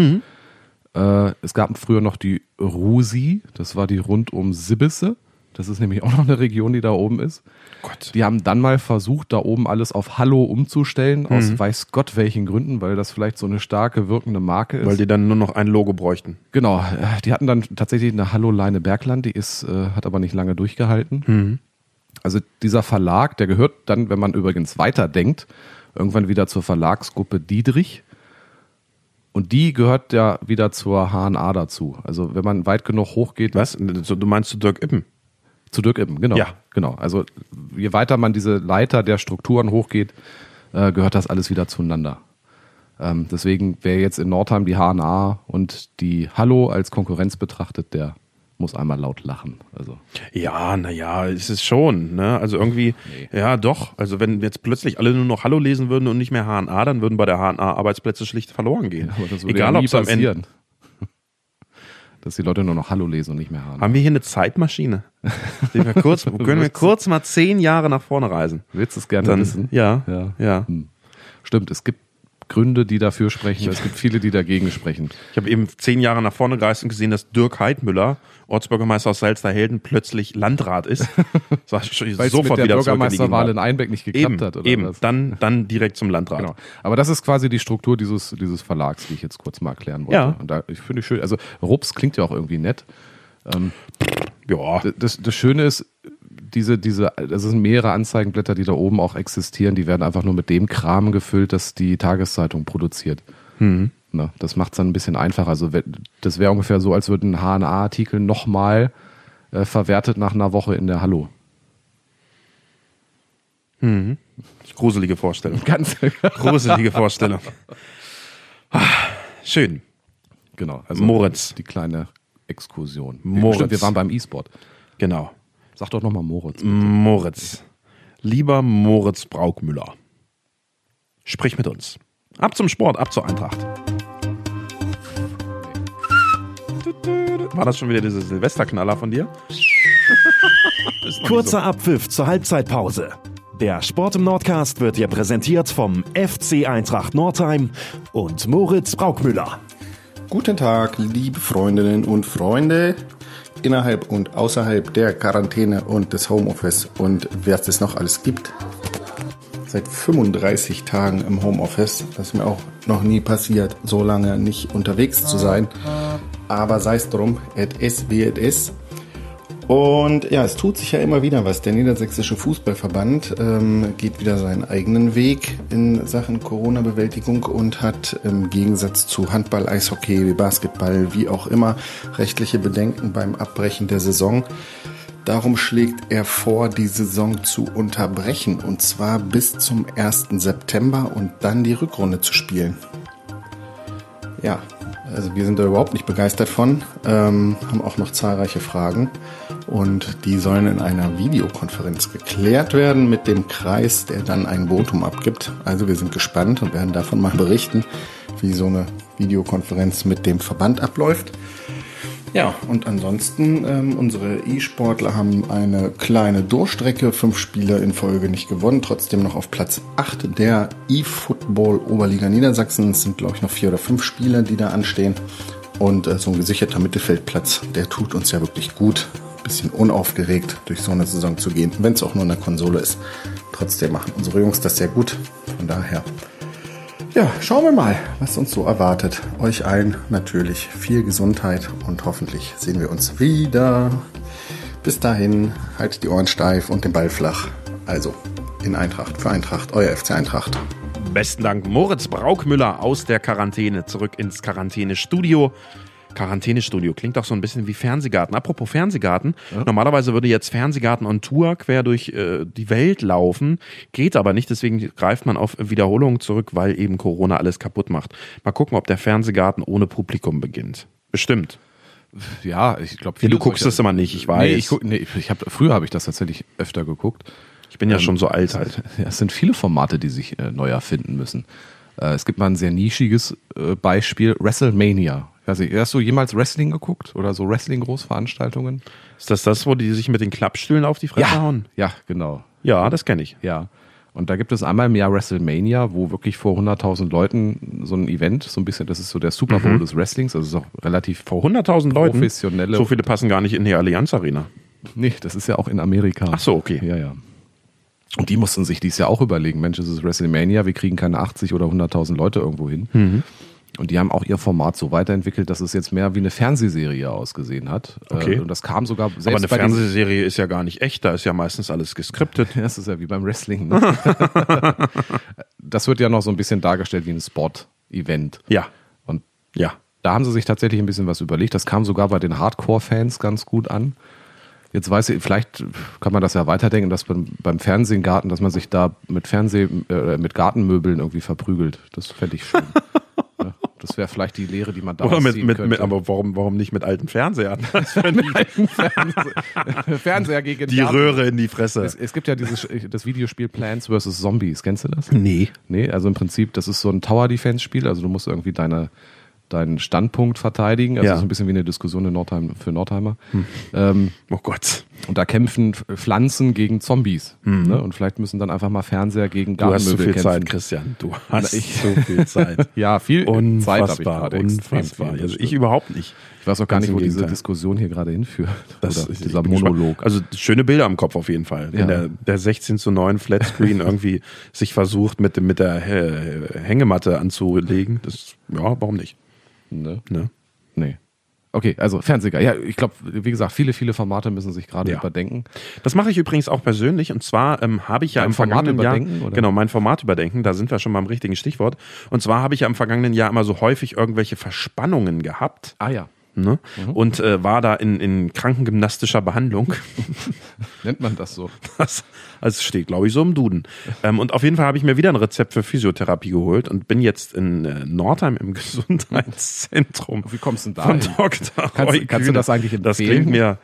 Es gab früher noch die Rusi, das war die rund um Sibisse. Das ist nämlich auch noch eine Region, die da oben ist. Gott. Die haben dann mal versucht, da oben alles auf Hallo umzustellen, aus weiß Gott welchen Gründen, weil das vielleicht so eine starke wirkende Marke ist. Weil die dann nur noch ein Logo bräuchten. Genau, die hatten dann tatsächlich eine Hallo Leine Bergland, die hat aber nicht lange durchgehalten. Also dieser Verlag, der gehört dann, wenn man übrigens weiterdenkt, irgendwann wieder zur Verlagsgruppe Dietrich. Und die gehört ja wieder zur HNA dazu. Also wenn man weit genug hochgeht. Was? Du meinst zu Dirk Ippen? Zu Dirk Ippen, genau. Ja. Genau. Also je weiter man diese Leiter der Strukturen hochgeht, gehört das alles wieder zueinander. Deswegen, wer jetzt in Nordheim die HNA und die Hallo als Konkurrenz betrachtet, der muss einmal laut lachen. Also. Ja, naja, ist es schon. Ne? Also irgendwie, ja doch. Also wenn jetzt plötzlich alle nur noch Hallo lesen würden und nicht mehr HNA, dann würden bei der HNA Arbeitsplätze schlicht verloren gehen. Ja, aber das würde egal, ja ob es am Ende... Dass die Leute nur noch Hallo lesen und nicht mehr HNA. Haben wir hier eine Zeitmaschine? Können wir kurz mal 10 Jahre nach vorne reisen? Willst du es gerne wissen? Ja. Stimmt, es gibt Gründe, die dafür sprechen. Es gibt viele, die dagegen sprechen. Ich habe eben 10 Jahre nach vorne gereist und gesehen, dass Dirk Heidmüller, Ortsbürgermeister aus Salzderhelden, plötzlich Landrat ist. Weil es mit der Bürgermeisterwahl in Einbeck nicht geklappt hat. Oder was? Dann direkt zum Landrat. Genau. Aber das ist quasi die Struktur dieses Verlags, die ich jetzt kurz mal erklären wollte. Ja. Und da finde ich schön. Also Rups klingt ja auch irgendwie nett. Ja. Das Schöne ist, das sind mehrere Anzeigenblätter, die da oben auch existieren, die werden einfach nur mit dem Kram gefüllt, das die Tageszeitung produziert. Na, das macht es dann ein bisschen einfacher. Also das wäre ungefähr so, als würde ein HNA-Artikel nochmal verwertet nach einer Woche in der Hallo. Gruselige Vorstellung. Ganz gruselige Vorstellung. Schön. Genau. Also Moritz. Die kleine Exkursion. Moritz. Wir waren beim E-Sport. Genau. Sag doch nochmal Moritz. Bitte. Moritz. Lieber Moritz Braukmüller. Sprich mit uns. Ab zum Sport, ab zur Eintracht. War das schon wieder diese Silvesterknaller von dir? Kurzer Abpfiff zur Halbzeitpause. Der Sport im Nordcast wird dir präsentiert vom FC Eintracht Nordheim und Moritz Braukmüller. Guten Tag, liebe Freundinnen und Freunde innerhalb und außerhalb der Quarantäne und des Homeoffice und wer es noch alles gibt. Seit 35 Tagen im Homeoffice, das ist mir auch noch nie passiert, so lange nicht unterwegs zu sein. Aber sei es drum, es ist wie es ist. Und ja, es tut sich ja immer wieder was. Der Niedersächsische Fußballverband geht wieder seinen eigenen Weg in Sachen Corona-Bewältigung und hat im Gegensatz zu Handball, Eishockey, Basketball, wie auch immer, rechtliche Bedenken beim Abbrechen der Saison. Darum schlägt er vor, die Saison zu unterbrechen, und zwar bis zum 1. September und dann die Rückrunde zu spielen. Ja, also wir sind da überhaupt nicht begeistert von, haben auch noch zahlreiche Fragen und die sollen in einer Videokonferenz geklärt werden mit dem Kreis, der dann ein Votum abgibt. Also wir sind gespannt und werden davon mal berichten, wie so eine Videokonferenz mit dem Verband abläuft. Ja, und ansonsten, unsere E-Sportler haben eine kleine Durchstrecke, 5 Spiele in Folge nicht gewonnen, trotzdem noch auf Platz 8 der E-Football Oberliga Niedersachsen. Es sind, glaube ich, noch 4 oder 5 Spiele, die da anstehen. Und so ein gesicherter Mittelfeldplatz, der tut uns ja wirklich gut, ein bisschen unaufgeregt durch so eine Saison zu gehen, wenn es auch nur in der Konsole ist. Trotzdem machen unsere Jungs das sehr gut, von daher... Ja, schauen wir mal, was uns so erwartet. Euch allen natürlich viel Gesundheit und hoffentlich sehen wir uns wieder. Bis dahin, haltet die Ohren steif und den Ball flach. Also, in Eintracht, für Eintracht, euer FC Eintracht. Besten Dank, Moritz Braukmüller aus der Quarantäne, zurück ins Quarantänestudio. Quarantänestudio klingt auch so ein bisschen wie Fernsehgarten. Apropos Fernsehgarten, Normalerweise würde jetzt Fernsehgarten on Tour quer durch die Welt laufen, geht aber nicht, deswegen greift man auf Wiederholungen zurück, weil eben Corona alles kaputt macht. Mal gucken, ob der Fernsehgarten ohne Publikum beginnt. Bestimmt. Ja, ich glaube, du guckst es immer nicht, ich weiß. Früher habe ich das tatsächlich öfter geguckt. Ich bin ja schon so alt halt. Ja, es sind viele Formate, die sich neu erfinden müssen. Es gibt mal ein sehr nischiges Beispiel, WrestleMania. Hast du jemals Wrestling geguckt oder so Wrestling-Großveranstaltungen? Ist das, wo die sich mit den Klappstühlen auf die Fresse hauen? Ja, genau. Ja, das kenne ich. Ja. Und da gibt es einmal im Jahr WrestleMania, wo wirklich vor 100.000 Leuten so ein Event, so ein bisschen, das ist so der Super Bowl des Wrestlings, also ist auch relativ vor 100.000 Leuten? Professionelle. So viele passen gar nicht in die Allianz Arena. Nee, das ist ja auch in Amerika. Ach so, okay. Ja, ja. Und die mussten sich dies Jahr auch überlegen, Mensch, es ist WrestleMania, wir kriegen keine 80 oder 100.000 Leute irgendwo hin. Mhm. Und die haben auch ihr Format so weiterentwickelt, dass es jetzt mehr wie eine Fernsehserie ausgesehen hat. Okay. Und das kam sogar selbst aber eine Fernsehserie ist ja gar nicht echt, da ist ja meistens alles geskriptet. Das ist ja wie beim Wrestling. Ne? Das wird ja noch so ein bisschen dargestellt wie ein Sport-Event. Ja. Und ja. Da haben sie sich tatsächlich ein bisschen was überlegt. Das kam sogar bei den Hardcore-Fans ganz gut an. Jetzt weiß ich, vielleicht kann man das ja weiterdenken, dass beim Fernsehgarten, dass man sich da mit mit Gartenmöbeln irgendwie verprügelt. Das fände ich schön. Ja, das wäre vielleicht die Lehre, die man da ziehen könnte. Aber warum nicht mit alten Fernsehern? Mit alten Fernseher gegen die Garten. Röhre in die Fresse. Es gibt ja das Videospiel Plants vs. Zombies. Kennst du das? Nee. Nee, also im Prinzip, das ist so ein Tower-Defense-Spiel. Also du musst irgendwie deinen Standpunkt verteidigen. Also so ein bisschen wie eine Diskussion für Nordheimer. Oh Gott. Und da kämpfen Pflanzen gegen Zombies. Ne? Und vielleicht müssen dann einfach mal Fernseher gegen Gartenmöbel kämpfen. Du hast so viel Zeit, Christian. Du hast so viel Zeit. Ja, viel unfassbar, Zeit habe ich gerade. Unfassbar. Also ich überhaupt nicht. Ich weiß auch gar nicht, wo diese Diskussion hier gerade hinführt. Dieser Monolog. Also schöne Bilder im Kopf auf jeden Fall. Wenn der 16:9 Flatscreen irgendwie sich versucht, mit der Hängematte anzulegen. Warum nicht? Ne? Nee. Okay, also Fernsehgar. Ja, ich glaube, wie gesagt, viele Formate müssen sich gerade überdenken. Das mache ich übrigens auch persönlich. Und zwar habe ich ja im vergangenen Jahr... Genau, mein Format überdenken. Da sind wir schon beim richtigen Stichwort. Und zwar habe ich ja im vergangenen Jahr immer so häufig irgendwelche Verspannungen gehabt. Ah ja. Ne? Und war da in krankengymnastischer Behandlung. Nennt man das so? Also steht, glaube ich, so im Duden. Und auf jeden Fall habe ich mir wieder ein Rezept für Physiotherapie geholt und bin jetzt in Nordheim im Gesundheitszentrum. Wie kommst du denn da von Dr. Kannst du das eigentlich empfehlen? Das klingt mir...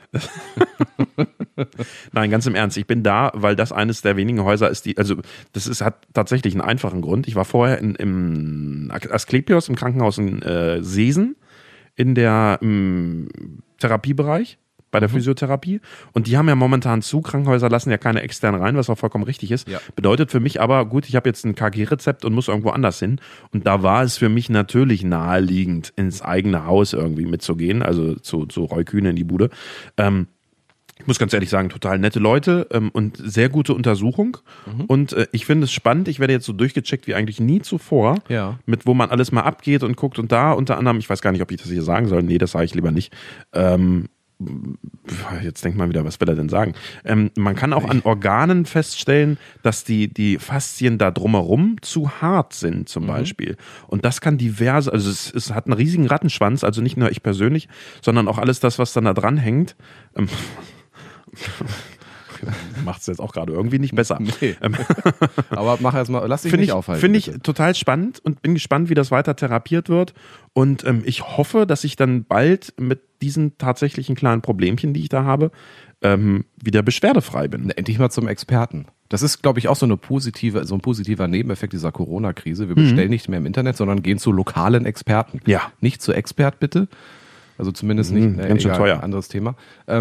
Nein, ganz im Ernst. Ich bin da, weil das eines der wenigen Häuser ist, hat tatsächlich einen einfachen Grund. Ich war vorher im Asklepios im Krankenhaus in Seesen im Therapiebereich, bei der Physiotherapie. Und die haben ja momentan zu. Krankenhäuser lassen ja keine externen rein, was auch vollkommen richtig ist. Ja. Bedeutet für mich aber, gut, ich habe jetzt ein KG-Rezept und muss irgendwo anders hin. Und da war es für mich natürlich naheliegend, ins eigene Haus irgendwie mitzugehen, also zu Roy Kühne in die Bude. Ich muss ganz ehrlich sagen, total nette Leute und sehr gute Untersuchung. Und ich finde es spannend. Ich werde jetzt so durchgecheckt wie eigentlich nie zuvor, mit wo man alles mal abgeht und guckt. Und da unter anderem, ich weiß gar nicht, ob ich das hier sagen soll. Nee, das sage ich lieber nicht. jetzt denkt man wieder, was will er denn sagen? Man kann auch an Organen feststellen, dass die Faszien da drumherum zu hart sind zum Beispiel. Und das kann diverse, also es hat einen riesigen Rattenschwanz, also nicht nur ich persönlich, sondern auch alles das, was dann da dran hängt. Macht es jetzt auch gerade irgendwie nicht besser. Nee. Aber mach erst mal, lass dich nicht aufhalten. Finde ich total spannend und bin gespannt, wie das weiter therapiert wird. Und ich hoffe, dass ich dann bald mit diesen tatsächlichen kleinen Problemchen, die ich da habe, wieder beschwerdefrei bin. Endlich mal zum Experten. Das ist, glaube ich, auch so ein positiver Nebeneffekt dieser Corona-Krise. Wir bestellen nicht mehr im Internet, sondern gehen zu lokalen Experten. Ja. Nicht zu Expert, bitte. Also zumindest nicht. Ganz schön teuer. Anderes Thema.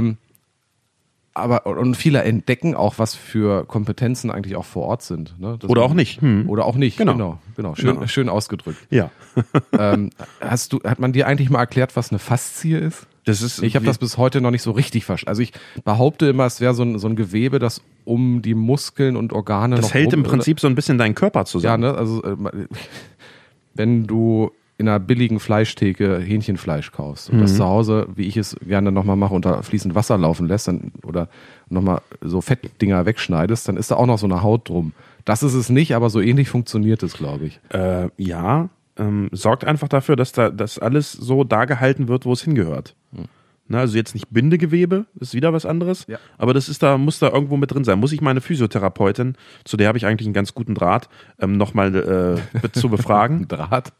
Und viele entdecken auch, was für Kompetenzen eigentlich auch vor Ort sind. Ne? Oder auch nicht. Oder auch nicht, genau. Schön ausgedrückt. Ja. Hat man dir eigentlich mal erklärt, was eine Faszie ist? Ich habe das bis heute noch nicht so richtig verstanden. Also ich behaupte immer, es wäre so ein Gewebe, das um die Muskeln und Organe das hält im Prinzip so ein bisschen deinen Körper zusammen. Ja, ne? Also wenn du in einer billigen Fleischtheke Hähnchenfleisch kaufst und das zu Hause, wie ich es gerne nochmal mache, unter fließend Wasser laufen lässt oder nochmal so Fettdinger wegschneidest, dann ist da auch noch so eine Haut drum. Das ist es nicht, aber so ähnlich funktioniert es, glaube ich. Sorgt einfach dafür, dass das alles so da gehalten wird, wo es hingehört. Na, also jetzt nicht Bindegewebe, ist wieder was anderes, aber das muss da irgendwo mit drin sein. Muss ich meine Physiotherapeutin, zu der habe ich eigentlich einen ganz guten Draht, nochmal zu befragen. Draht?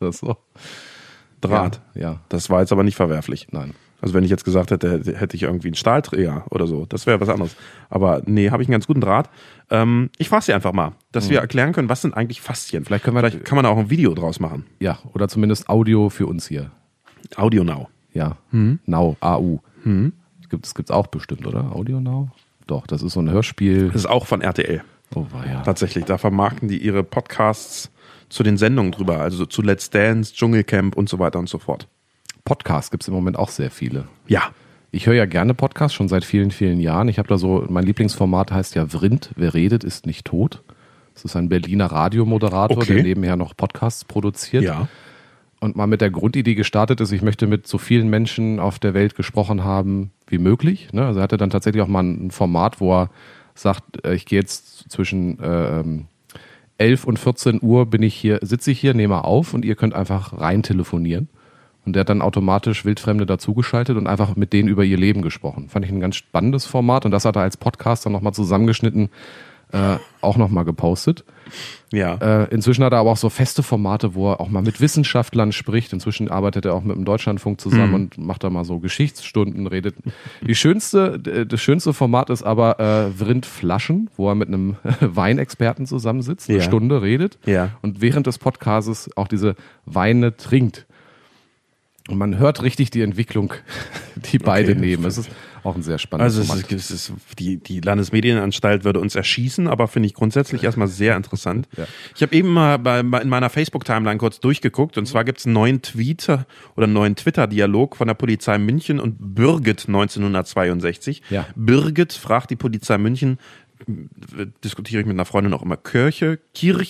Draht. Ja. Das war jetzt aber nicht verwerflich. Nein. Also wenn ich jetzt gesagt hätte, hätte ich irgendwie einen Stahlträger oder so, das wäre was anderes. Aber nee, habe ich einen ganz guten Draht. Ich frage sie einfach mal, dass wir erklären können, was sind eigentlich Faszien. Vielleicht kann man da auch ein Video draus machen. Ja, oder zumindest Audio für uns hier. Audio Now. Ja, Now, AU. Das gibt's auch bestimmt, oder? Audio Now? Doch, das ist so ein Hörspiel. Das ist auch von RTL. Oh, ja. Tatsächlich, da vermarkten die ihre Podcasts zu den Sendungen drüber, also zu Let's Dance, Dschungelcamp und so weiter und so fort. Podcasts gibt es im Moment auch sehr viele. Ja. Ich höre ja gerne Podcasts, schon seit vielen, vielen Jahren. Ich habe da mein Lieblingsformat heißt ja Vrind, wer redet, ist nicht tot. Das ist ein Berliner Radiomoderator, der nebenher noch Podcasts produziert. Ja. Und mal mit der Grundidee gestartet ist, ich möchte mit so vielen Menschen auf der Welt gesprochen haben wie möglich. Ne? Also er hatte dann tatsächlich auch mal ein Format, wo er sagt, ich gehe jetzt zwischen 11 und 14 Uhr sitze ich hier, nehme auf und ihr könnt einfach rein telefonieren. Und der hat dann automatisch Wildfremde dazugeschaltet und einfach mit denen über ihr Leben gesprochen. Fand ich ein ganz spannendes Format und das hat er als Podcast dann nochmal zusammengeschnitten, auch nochmal gepostet. Ja. Inzwischen hat er aber auch so feste Formate, wo er auch mal mit Wissenschaftlern spricht. Inzwischen arbeitet er auch mit dem Deutschlandfunk zusammen und macht da mal so Geschichtsstunden, redet. Das schönste Format ist aber Vrindflaschen, wo er mit einem Weinexperten zusammensitzt, eine Stunde redet und während des Podcasts auch diese Weine trinkt. Und man hört richtig die Entwicklung, die beide nehmen. Es ist auch ein sehr spannendes Format. Also die Landesmedienanstalt würde uns erschießen, aber finde ich grundsätzlich erstmal sehr interessant. Ja. Ich habe eben mal in meiner Facebook-Timeline kurz durchgeguckt und zwar gibt es einen neuen Tweet oder einen neuen Twitter-Dialog von der Polizei München und Birgit 1962. Ja. Birgit fragt die Polizei München, diskutiere ich mit einer Freundin auch immer, Kirche,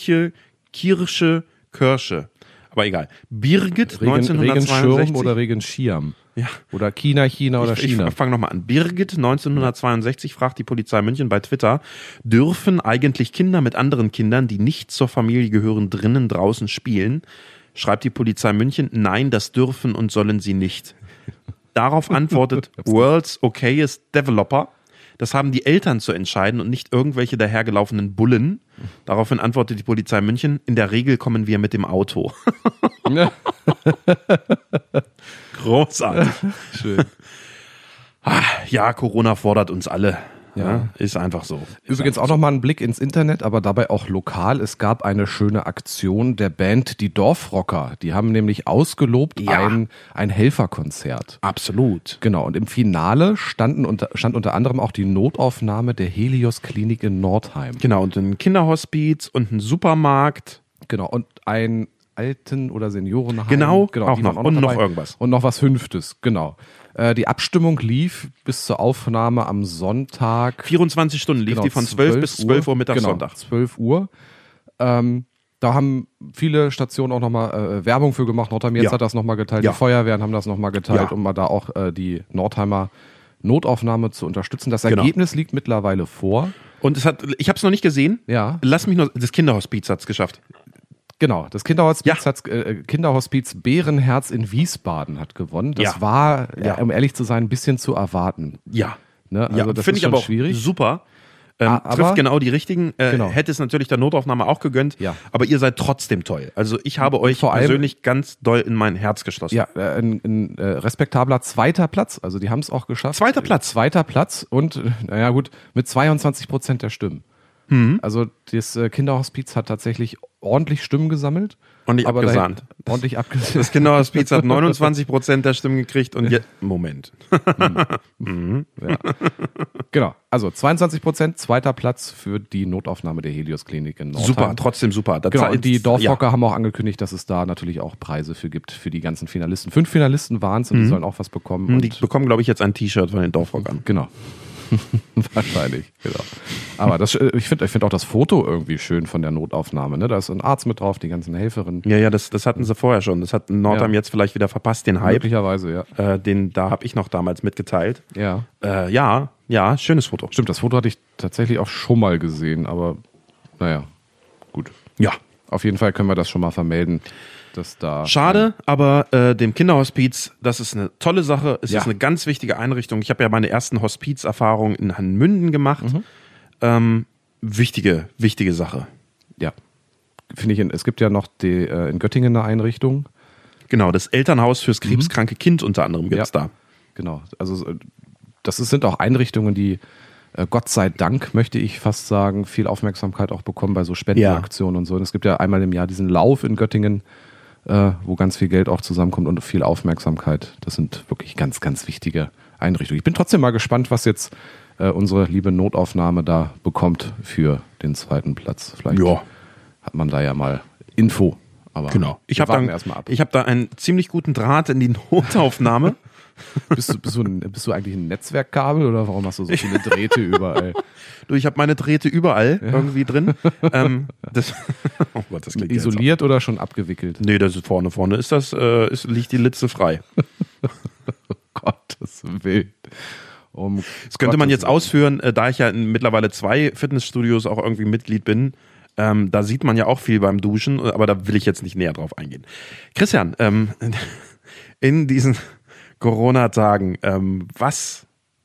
Kirsche. Aber egal. Birgit 1962. Regenschirm oder Regenschirm? Ja. Oder China oder China. Ich fange nochmal an. Birgit 1962 fragt die Polizei München bei Twitter, dürfen eigentlich Kinder mit anderen Kindern, die nicht zur Familie gehören, draußen spielen? Schreibt die Polizei München, nein, das dürfen und sollen sie nicht. Darauf antwortet World's Okayest Developer, das haben die Eltern zu entscheiden und nicht irgendwelche dahergelaufenen Bullen. Daraufhin antwortet die Polizei München, in der Regel kommen wir mit dem Auto. Großartig. Schön. Ja, Corona fordert uns alle. Ja, ist einfach so. Übrigens auch nochmal ein Blick ins Internet, aber dabei auch lokal. Es gab eine schöne Aktion der Band Die Dorfrocker. Die haben nämlich ausgelobt ein Helferkonzert. Absolut. Genau. Und im Finale stand unter anderem auch die Notaufnahme der Helios Klinik in Nordheim. Genau. Und ein Kinderhospiz und ein Supermarkt. Genau. Und ein Alten- oder Seniorenheim. Genau auch noch. Und noch irgendwas. Und noch was Fünftes. Genau. Die Abstimmung lief bis zur Aufnahme am Sonntag. 24 Stunden lief die von 12 bis 12 Uhr mittags Sonntag. 12 Uhr. Da haben viele Stationen auch nochmal Werbung für gemacht. Nordheim jetzt hat das nochmal geteilt. Die Feuerwehren haben das nochmal geteilt, um mal da auch die Nordheimer Notaufnahme zu unterstützen. Das Genau. Ergebnis liegt mittlerweile vor. Und ich habe es noch nicht gesehen. Ja. Lass mich nur, das Kinderhospiz hat es geschafft. Genau, das Kinderhospiz Bärenherz in Wiesbaden hat gewonnen. Das Ja. war, Ja. um ehrlich zu sein, ein bisschen zu erwarten. Ja. Ne? Also das finde ist ich schon aber auch schwierig. super. Aber- Trifft genau die richtigen. Genau. Hätte es natürlich der Notaufnahme auch gegönnt. Ja. Aber ihr seid trotzdem toll. Also ich habe euch vor allem- persönlich ganz doll in mein Herz geschlossen. Ja, ein respektabler zweiter Platz. Also die haben es auch geschafft. Zweiter Platz. Zweiter Platz und, naja gut, mit 22% der Stimmen. Mhm. Also das Kinderhospiz hat tatsächlich ordentlich Stimmen gesammelt. Ordentlich aber abgesahnt. Ordentlich abgesahnt. Das Kinderhospiz hat 29% der Stimmen gekriegt und Moment. Ja. Genau, also 22%, zweiter Platz für die Notaufnahme der Helios-Klinik in Nordheim. Super, trotzdem super. Das Genau, zeigt- die Dorfrocker haben auch angekündigt, dass es da natürlich auch Preise für gibt, für die ganzen Finalisten. 5 Finalisten waren es und die sollen auch was bekommen. Die Und bekommen, glaube ich, jetzt ein T-Shirt von den Dorfrockern. genau. Wahrscheinlich, genau. Aber ich finde auch das Foto irgendwie schön von der Notaufnahme. Ne? Da ist ein Arzt mit drauf, die ganzen Helferinnen. Ja, das hatten sie vorher schon. Das hat Nordheim Ja. jetzt vielleicht wieder verpasst, den Hype. Möglicherweise, ja. Da habe ich noch damals mitgeteilt. Ja. Ja, schönes Foto. Stimmt, das Foto hatte ich tatsächlich auch schon mal gesehen, aber naja, gut. Ja. Auf jeden Fall können wir das schon mal vermelden, dass da... Schade, aber dem Kinderhospiz, das ist eine tolle Sache. Es Ja. ist eine ganz wichtige Einrichtung. Ich habe ja meine ersten Hospizerfahrungen in Hanmünden gemacht. Wichtige Sache. Ja. Finde ich, es gibt ja noch in Göttingen eine Einrichtung. Genau, das Elternhaus fürs krebskranke Kind unter anderem gibt's da. Genau. Also sind auch Einrichtungen, die Gott sei Dank, möchte ich fast sagen, viel Aufmerksamkeit auch bekommen bei so Spendenaktionen und so. Und es gibt ja einmal im Jahr diesen Lauf in Göttingen, wo ganz viel Geld auch zusammenkommt und viel Aufmerksamkeit. Das sind wirklich ganz, ganz wichtige Einrichtungen. Ich bin trotzdem mal gespannt, was jetzt unsere liebe Notaufnahme da bekommt für den zweiten Platz. Vielleicht Ja. hat man da ja mal Info. Aber Genau. Ich wir habe warten erstmal ab. hab da einen ziemlich guten Draht in die Notaufnahme. Bist du eigentlich ein Netzwerkkabel oder warum hast du so viele Drähte überall? Du, ich habe meine Drähte überall irgendwie drin. Oh Gott, das klingt Isoliert oder schon abgewickelt? Nee, das ist vorne. Vorne ist liegt die Litze frei. Gottes Willen. Das könnte man jetzt ausführen, da ich ja in mittlerweile 2 Fitnessstudios auch irgendwie Mitglied bin. Da sieht man ja auch viel beim Duschen, aber da will ich jetzt nicht näher drauf eingehen. Christian, in diesen Corona-Tagen, was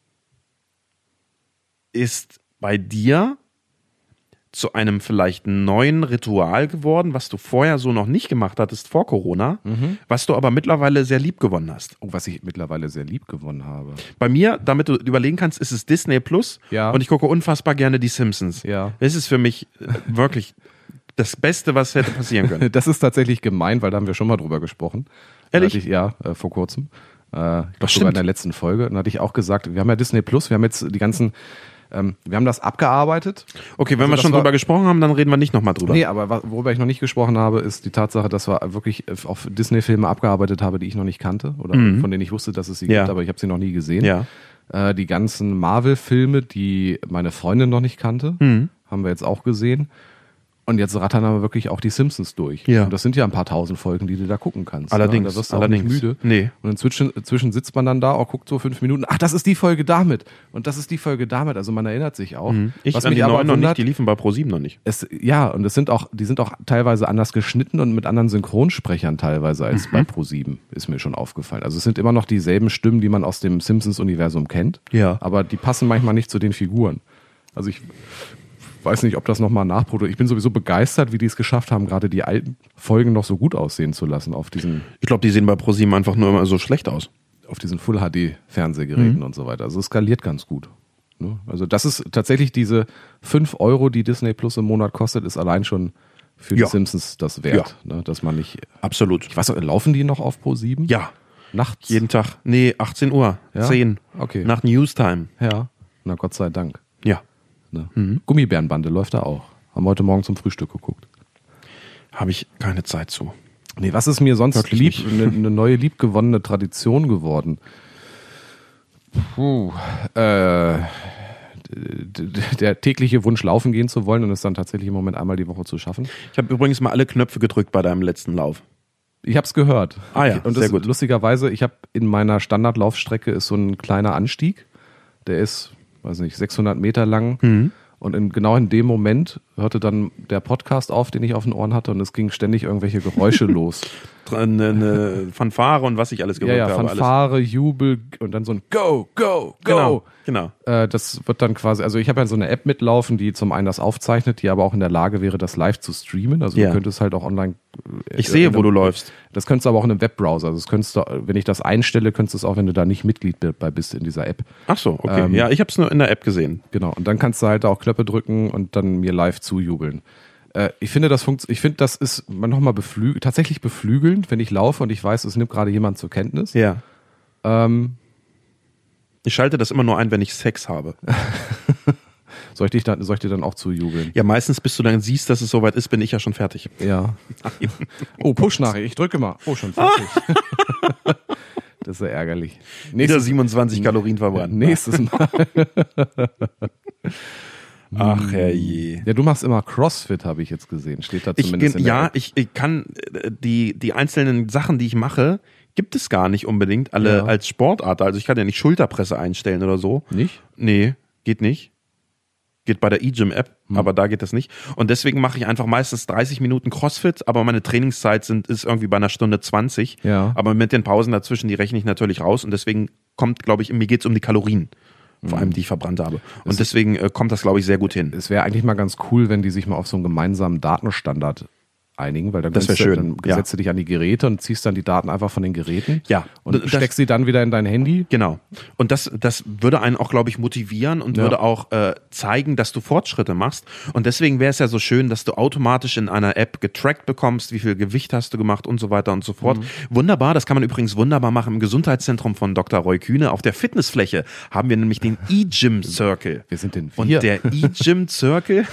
ist bei dir zu einem vielleicht neuen Ritual geworden, was du vorher so noch nicht gemacht hattest vor Corona, was du aber mittlerweile sehr lieb gewonnen hast? Oh, was ich mittlerweile sehr lieb gewonnen habe. Bei mir, damit du überlegen kannst, ist es Disney Plus Ja. und ich gucke unfassbar gerne die Simpsons. Ja. Das ist für mich wirklich das Beste, was hätte passieren können. Das ist tatsächlich gemein, weil da haben wir schon mal drüber gesprochen. Ehrlich? Vor kurzem. Ich glaube sogar stimmt. in der letzten Folge. Und da hatte ich auch gesagt, wir haben ja Disney Plus, wir haben jetzt die ganzen, wir haben das abgearbeitet. Okay, wenn Also wir das schon war- drüber gesprochen haben, dann reden wir nicht nochmal drüber. Nee, aber worüber ich noch nicht gesprochen habe, ist die Tatsache, dass wir wirklich auf Disney-Filme abgearbeitet habe, die ich noch nicht kannte oder von denen ich wusste, dass es sie Ja. gibt, aber ich habe sie noch nie gesehen. Ja. Die ganzen Marvel-Filme, die meine Freundin noch nicht kannte, haben wir jetzt auch gesehen. Und jetzt rattern wir wirklich auch die Simpsons durch. Ja. Und das sind ja ein paar tausend Folgen, die du da gucken kannst. Allerdings, Ne? Und da wirst du allerdings. auch nicht müde. Nee. Und inzwischen sitzt man dann da, auch guckt so 5 Minuten. Ach, das ist die Folge damit. Und das ist die Folge damit. Also man erinnert sich auch. Ich Was an mich die aber neuen noch nicht, wundert, die liefen bei Pro7 noch nicht. und die sind auch teilweise anders geschnitten und mit anderen Synchronsprechern teilweise als bei Pro7, ist mir schon aufgefallen. Also es sind immer noch dieselben Stimmen, die man aus dem Simpsons-Universum kennt. Ja. Aber die passen manchmal nicht zu den Figuren. Also ich weiß nicht, ob das nochmal nachproduziert. Ich bin sowieso begeistert, wie die es geschafft haben, gerade die alten Folgen noch so gut aussehen zu lassen auf diesen Ich glaube, die sehen bei Pro7 einfach nur immer so schlecht aus. Full-HD-Fernsehgeräten und so weiter. Also es skaliert ganz gut. Ne? Also das ist tatsächlich diese 5 €, die Disney Plus im Monat kostet, ist allein schon für Ja. die Simpsons das wert. Ne? Dass man nicht, Absolut. ich weiß nicht, laufen die noch auf Pro7? Ja, Nachts? jeden Tag. Nee, 18 Uhr, Ja? 10. Okay. Nach Newstime. Ja, na Gott sei Dank. Ja. Ne? Gummibärenbande läuft da auch. Haben heute Morgen zum Frühstück geguckt. Habe ich keine Zeit zu. Nee, was ist mir sonst Wirklich lieb, eine neue liebgewonnene Tradition geworden? Der tägliche Wunsch, laufen gehen zu wollen und es dann tatsächlich im Moment einmal die Woche zu schaffen. Ich habe übrigens mal alle Knöpfe gedrückt bei deinem letzten Lauf. Ich habe es gehört. Ah ja, und sehr das, gut. Lustigerweise, ich habe in meiner Standardlaufstrecke ist so ein kleiner Anstieg. der ist, weiß nicht, 600 Meter lang. Und genau in dem Moment hörte dann der Podcast auf, den ich auf den Ohren hatte, und es ging ständig irgendwelche Geräusche los. Eine Fanfare und was ich alles gehört habe. Fanfare, Jubel und dann so ein Go, Go, Go. Genau. Das wird dann quasi, also ich habe ja so eine App mitlaufen, die zum einen das aufzeichnet, die aber auch in der Lage wäre, das live zu streamen. Also du könntest halt auch online. Ich sehe, wo du läufst. Das könntest du aber auch in einem Webbrowser. Also das könntest du, wenn ich das einstelle, könntest du es auch, wenn du da nicht Mitglied dabei bist in dieser App. Ach so, okay. Ja, ich habe es nur in der App gesehen. Genau. Und dann kannst du halt auch Knöpfe drücken und dann mir live zujubeln. Ich finde, das ist nochmal tatsächlich beflügelnd, wenn ich laufe und ich weiß, es nimmt gerade jemand zur Kenntnis. Ja. Ich schalte das immer nur ein, wenn ich Sex habe. Soll ich dir dann auch zujubeln? Ja, meistens, bis du dann siehst, dass es soweit ist, bin ich ja schon fertig. Ja. Oh, Push-Nachricht. Ich drücke mal. Oh, schon fertig. Das ist ja ärgerlich. Wieder 27 Kalorien verbrannt. Nächstes Mal. Ach herrje. Ja, du machst immer CrossFit, habe ich jetzt gesehen. Steht da zumindest in der App. Ich kann die einzelnen Sachen, die ich mache, gibt es gar nicht unbedingt alle als Sportart. Also ich kann ja nicht Schulterpresse einstellen oder so. Nicht? Nee, geht nicht. Geht bei der eGym-App, aber da geht das nicht. Und deswegen mache ich einfach meistens 30 Minuten CrossFit, aber meine Trainingszeit ist irgendwie bei einer Stunde 20. Ja. Aber mit den Pausen dazwischen, die rechne ich natürlich raus. Und deswegen kommt, glaube ich, mir geht's um die Kalorien. Vor allem, die ich verbrannt habe. Und deswegen kommt das, glaube ich, sehr gut hin. Es wäre eigentlich mal ganz cool, wenn die sich mal auf so einen gemeinsamen Datenstandard einigen, weil dann setzt du dich an die Geräte und ziehst dann die Daten einfach von den Geräten und steckst sie dann wieder in dein Handy. Genau. Und das würde einen auch, glaube ich, motivieren und würde auch zeigen, dass du Fortschritte machst. Und deswegen wäre es ja so schön, dass du automatisch in einer App getrackt bekommst, wie viel Gewicht hast du gemacht und so weiter und so fort. Wunderbar, das kann man übrigens wunderbar machen im Gesundheitszentrum von Dr. Roy Kühne. Auf der Fitnessfläche haben wir nämlich den eGym Circle. Wir sind und der eGym Circle,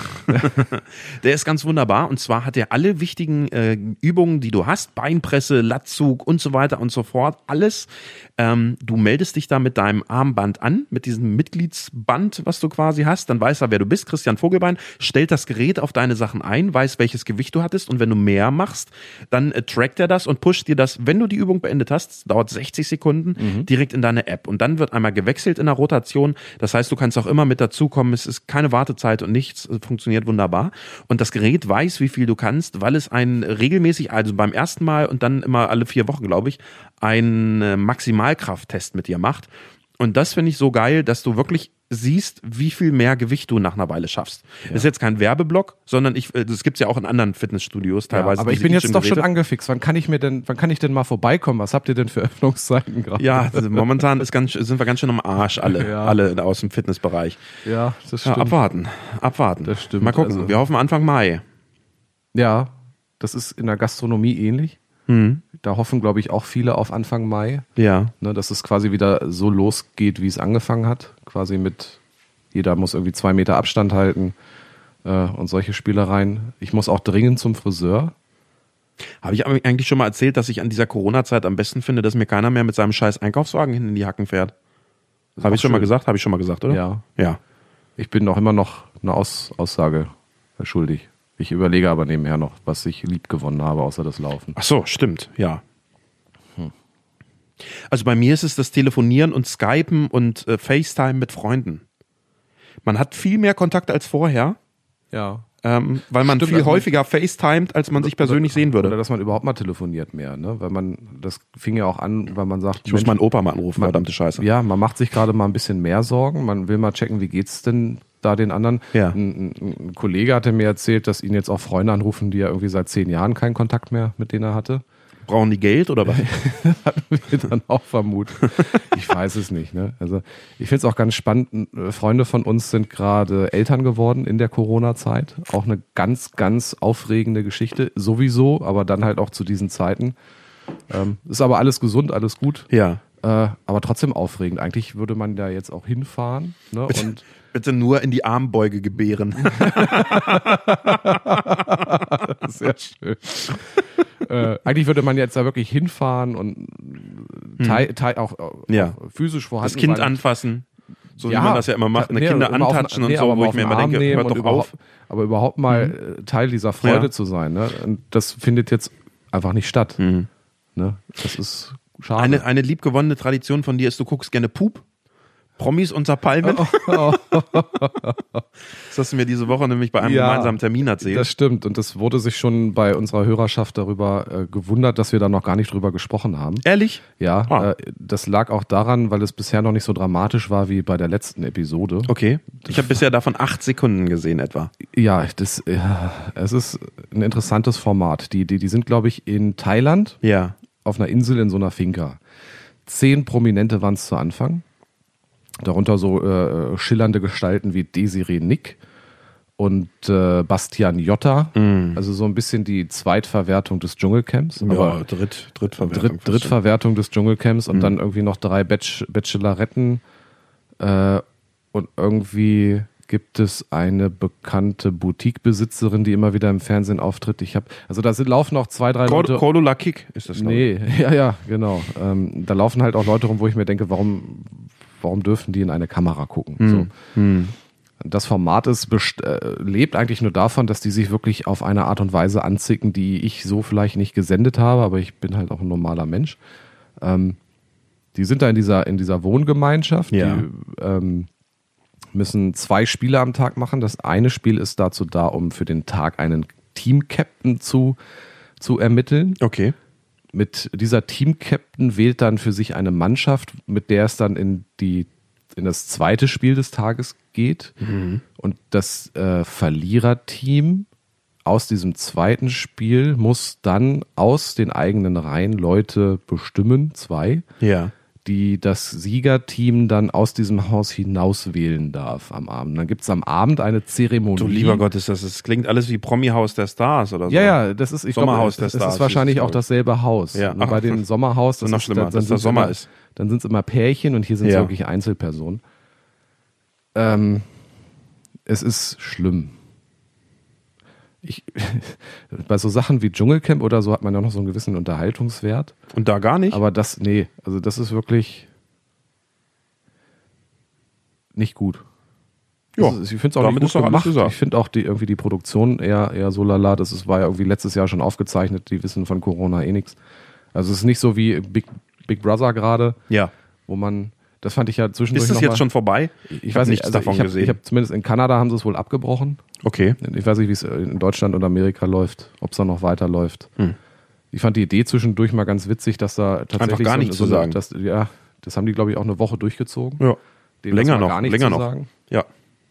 der ist ganz wunderbar. Und zwar hat er alle wichtigen Übungen, die du hast, Beinpresse, Latzug und so weiter und so fort, alles. Du meldest dich da mit deinem Armband an, mit diesem Mitgliedsband, was du quasi hast, dann weiß er, wer du bist, Christian Vogelbein, stellt das Gerät auf deine Sachen ein, weiß, welches Gewicht du hattest und wenn du mehr machst, dann trackt er das und pusht dir das, wenn du die Übung beendet hast, dauert 60 Sekunden, direkt in deine App und dann wird einmal gewechselt in der Rotation, das heißt, du kannst auch immer mit dazukommen, es ist keine Wartezeit und nichts, funktioniert wunderbar und das Gerät weiß, wie viel du kannst, weil es einen regelmäßig, also beim ersten Mal und dann immer alle 4 Wochen, glaube ich, einen Maximalkrafttest mit dir macht. Und das finde ich so geil, dass du wirklich siehst, wie viel mehr Gewicht du nach einer Weile schaffst. Das ist jetzt kein Werbeblock, sondern das gibt's ja auch in anderen Fitnessstudios teilweise. Ja, aber ich bin jetzt doch schon angefixt. Wann kann ich denn mal vorbeikommen? Was habt ihr denn für Öffnungszeiten gerade? Ja, also momentan sind wir ganz schön am Arsch, alle aus dem Fitnessbereich. Ja, das stimmt. Abwarten. Das stimmt. Mal gucken. Wir hoffen Anfang Mai. Ja, das ist in der Gastronomie ähnlich. Da hoffen, glaube ich, auch viele auf Anfang Mai. Ja. Ne, dass es quasi wieder so losgeht, wie es angefangen hat. Quasi mit, jeder muss irgendwie 2 Meter Abstand halten und solche Spielereien. Ich muss auch dringend zum Friseur. Habe ich eigentlich schon mal erzählt, dass ich an dieser Corona-Zeit am besten finde, dass mir keiner mehr mit seinem scheiß Einkaufswagen hin in die Hacken fährt? Habe ich schon mal gesagt? Habe ich schon mal gesagt, oder? Ja. Ich bin auch immer noch eine Aussage schuldig. Ich überlege aber nebenher noch, was ich lieb gewonnen habe, außer das Laufen. Ach so, stimmt, ja. Also bei mir ist es das Telefonieren und Skypen und FaceTime mit Freunden. Man hat viel mehr Kontakt als vorher. Ja. Weil man viel häufiger FaceTimet, als man sich persönlich sehen würde. Oder dass man überhaupt mal telefoniert mehr, ne? Weil das fing ja auch an, weil man sagt, ich muss meinen Opa mal anrufen, verdammte Scheiße. Ja, man macht sich gerade mal ein bisschen mehr Sorgen. Man will mal checken, wie geht's denn da den anderen. Ja. Ein Kollege hatte mir erzählt, dass ihn jetzt auch Freunde anrufen, die er irgendwie seit 10 Jahren keinen Kontakt mehr mit denen er hatte. Brauchen die Geld oder was? Hatten wir dann auch vermutet. Ich weiß es nicht. Ne? Also ich finde es auch ganz spannend. Freunde von uns sind gerade Eltern geworden in der Corona-Zeit. Auch eine ganz, ganz aufregende Geschichte. Sowieso, aber dann halt auch zu diesen Zeiten. Ist aber alles gesund, alles gut. Ja. Aber trotzdem aufregend. Eigentlich würde man da jetzt auch hinfahren. Ne? Bitte nur in die Armbeuge gebären. Sehr schön. Eigentlich würde man jetzt da wirklich hinfahren und auch physisch vorhanden das Kind sein. anfassen, so wie man das ja immer macht, Kinder antatschen und so, wo ich mir immer denke, hört doch auf. Aber überhaupt mal Teil dieser Freude zu sein. Ne? Und das findet jetzt einfach nicht statt. Ne? Das ist schade. Eine liebgewonnene Tradition von dir ist, du guckst gerne Pup. Promis unter Palmen? Das hast du mir diese Woche nämlich bei einem gemeinsamen Termin erzählt. Das stimmt und das wurde sich schon bei unserer Hörerschaft darüber gewundert, dass wir da noch gar nicht drüber gesprochen haben. Ehrlich? Ja, das lag auch daran, weil es bisher noch nicht so dramatisch war wie bei der letzten Episode. Okay, ich habe bisher davon 8 Sekunden gesehen etwa. Ja, es ist ein interessantes Format. Die sind, glaube ich, in Thailand auf einer Insel in so einer Finca. 10 Prominente waren es zu Anfang. Darunter so schillernde Gestalten wie Desiree Nick und Bastian Jotta. Also so ein bisschen die Zweitverwertung des Dschungelcamps. Aber Drittverwertung. Drittverwertung des Dschungelcamps und dann irgendwie noch 3 Bacheloretten. Und irgendwie gibt es eine bekannte Boutique-Besitzerin, die immer wieder im Fernsehen auftritt. Da laufen auch 2, 3 Leute. Cordula Kick ist das, Nee, ja, genau. Da laufen halt auch Leute rum, wo ich mir denke, warum dürfen die in eine Kamera gucken? So. Das Format lebt eigentlich nur davon, dass die sich wirklich auf eine Art und Weise anzicken, die ich so vielleicht nicht gesendet habe, aber ich bin halt auch ein normaler Mensch. Die sind da in dieser Wohngemeinschaft, die müssen 2 Spiele am Tag machen. Das eine Spiel ist dazu da, um für den Tag einen Team-Captain zu ermitteln. Okay. Mit dieser Team-Captain wählt dann für sich eine Mannschaft, mit der es dann in das zweite Spiel des Tages geht. Und das Verliererteam aus diesem zweiten Spiel muss dann aus den eigenen Reihen Leute bestimmen, 2, die das Siegerteam dann aus diesem Haus hinaus wählen darf am Abend. Dann gibt es am Abend eine Zeremonie. Du lieber Gott, das klingt alles wie Promi-Haus der Stars oder so. Ja, das ist, Sommerhaus der Stars. Das ist wahrscheinlich auch dasselbe Haus. Ja. Nur bei den Sommerhaus, das ist noch schlimmer, dass das Sommer ist. Dann sind es immer Pärchen und hier sind es wirklich Einzelpersonen. Es ist schlimm. Bei so Sachen wie Dschungelcamp oder so hat man ja noch so einen gewissen Unterhaltungswert. Und da gar nicht? Aber das ist wirklich nicht gut. Ja, ich finde es auch nicht gut gemacht. Ich finde auch die Produktion eher so lala. War ja irgendwie letztes Jahr schon aufgezeichnet. Die wissen von Corona eh nichts. Also es ist nicht so wie Big Brother gerade, wo man, das fand ich ja zwischendurch. Ist das jetzt schon vorbei? Ich weiß nicht, davon gesehen. Ich habe zumindest in Kanada haben sie es wohl abgebrochen. Okay. Ich weiß nicht, wie es in Deutschland und Amerika läuft, ob es da noch weiterläuft. Ich fand die Idee zwischendurch mal ganz witzig, dass da tatsächlich einfach gar nichts zu sagen. Das haben die, glaube ich, auch eine Woche durchgezogen. Ja. Länger noch. Sagen. Ja.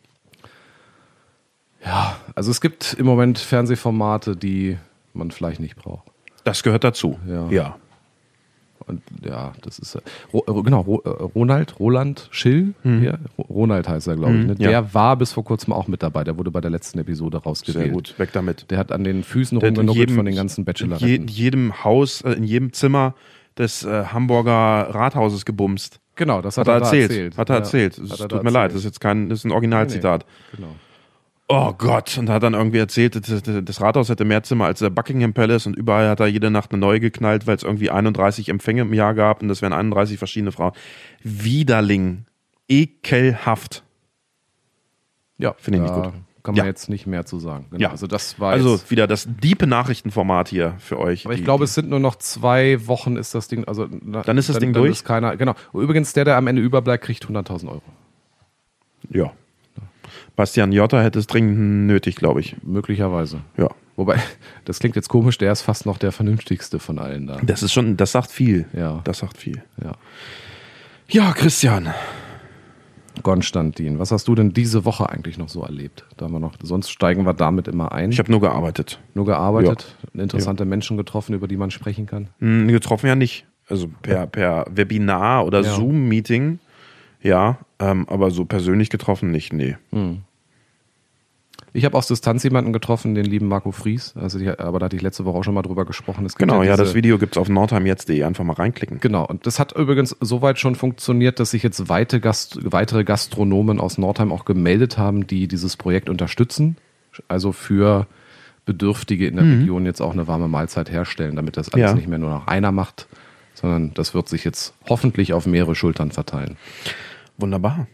Ja, also es gibt im Moment Fernsehformate, die man vielleicht nicht braucht. Das gehört dazu. Ja. Und ja, das ist Roland Schill, Ronald heißt er, glaube ich. Ne? Der war bis vor kurzem auch mit dabei. Der wurde bei der letzten Episode rausgewählt. Sehr gut, weg damit. Der hat an den Füßen rumgenuckelt von den ganzen Bacheloretten. In jedem Haus, in jedem Zimmer des Hamburger Rathauses gebumst. Genau, das hat er erzählt. Hat er erzählt. Es tut mir leid, das ist das ist ein Originalzitat. Nee, genau. Oh Gott, und hat dann irgendwie erzählt, das Rathaus hätte mehr Zimmer als der Buckingham Palace und überall hat er jede Nacht eine neue geknallt, weil es irgendwie 31 Empfänge im Jahr gab und das wären 31 verschiedene Frauen. Widerling. Ekelhaft. Ja, finde ich nicht gut. Kann man jetzt nicht mehr zu sagen. Genau. Ja. Also das war jetzt wieder das diepe Nachrichtenformat hier für euch. Aber ich glaube, es sind nur noch 2 Wochen ist das Ding, also dann ist das Ding durch. Ist keiner, genau. Und übrigens, der am Ende überbleibt, kriegt 100.000 Euro. Ja. Bastian Jotta hätte es dringend nötig, glaube ich. Möglicherweise. Ja. Wobei, das klingt jetzt komisch, der ist fast noch der vernünftigste von allen da. Das sagt viel. Ja. Das sagt viel. Ja. Ja, Christian. Konstantin, was hast du denn diese Woche eigentlich noch so erlebt? Sonst steigen wir damit immer ein. Ich habe nur gearbeitet. Ja. Interessante Menschen getroffen, über die man sprechen kann? Getroffen ja nicht. Also per Webinar oder Zoom-Meeting. Ja, aber so persönlich getroffen nicht, nee. Ich habe aus Distanz jemanden getroffen, den lieben Marco Fries. Aber da hatte ich letzte Woche auch schon mal drüber gesprochen. Das Video gibt es auf nordheimjetzt.de. Einfach mal reinklicken. Genau, und das hat übrigens soweit schon funktioniert, dass sich jetzt weitere Gastronomen aus Nordheim auch gemeldet haben, die dieses Projekt unterstützen. Also für Bedürftige in der Region jetzt auch eine warme Mahlzeit herstellen, damit das alles nicht mehr nur noch einer macht, sondern das wird sich jetzt hoffentlich auf mehrere Schultern verteilen. Wunderbar.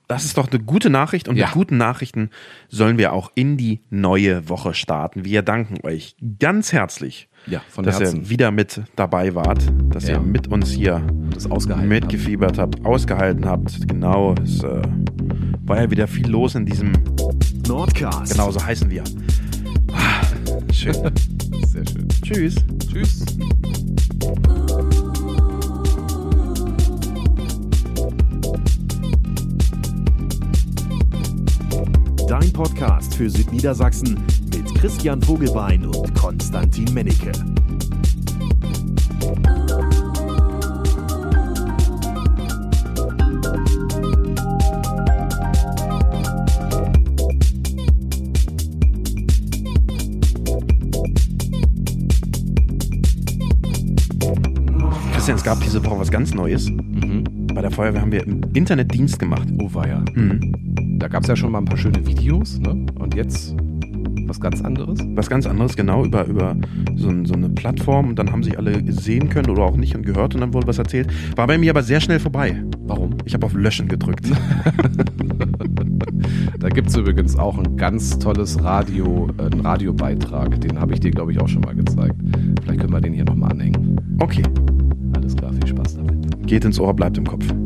Das ist doch eine gute Nachricht und mit guten Nachrichten sollen wir auch in die neue Woche starten. Wir danken euch ganz herzlich, dass ihr wieder mit dabei wart, dass ihr mit uns hier mitgefiebert habt, ausgehalten habt. Genau, es war ja wieder viel los in diesem Nordcast. Genau, so heißen wir. Schön. Sehr schön. Tschüss. Tschüss. Dein Podcast für Südniedersachsen mit Christian Vogelbein und Konstantin Mennecke. Christian, es gab diese Woche was ganz Neues. Bei der Feuerwehr haben wir im Internet Dienst gemacht. Oh, war ja. Da gab es ja schon mal ein paar schöne Videos, ne? Und jetzt was ganz anderes? Was ganz anderes, genau, über so eine Plattform. Und dann haben sich alle sehen können oder auch nicht und gehört und dann wurde was erzählt. War bei mir aber sehr schnell vorbei. Warum? Ich habe auf Löschen gedrückt. Da gibt es übrigens auch ein ganz tolles einen Radiobeitrag. Den habe ich dir, glaube ich, auch schon mal gezeigt. Vielleicht können wir den hier nochmal anhängen. Okay. Alles klar, viel Spaß damit. Geht ins Ohr, bleibt im Kopf.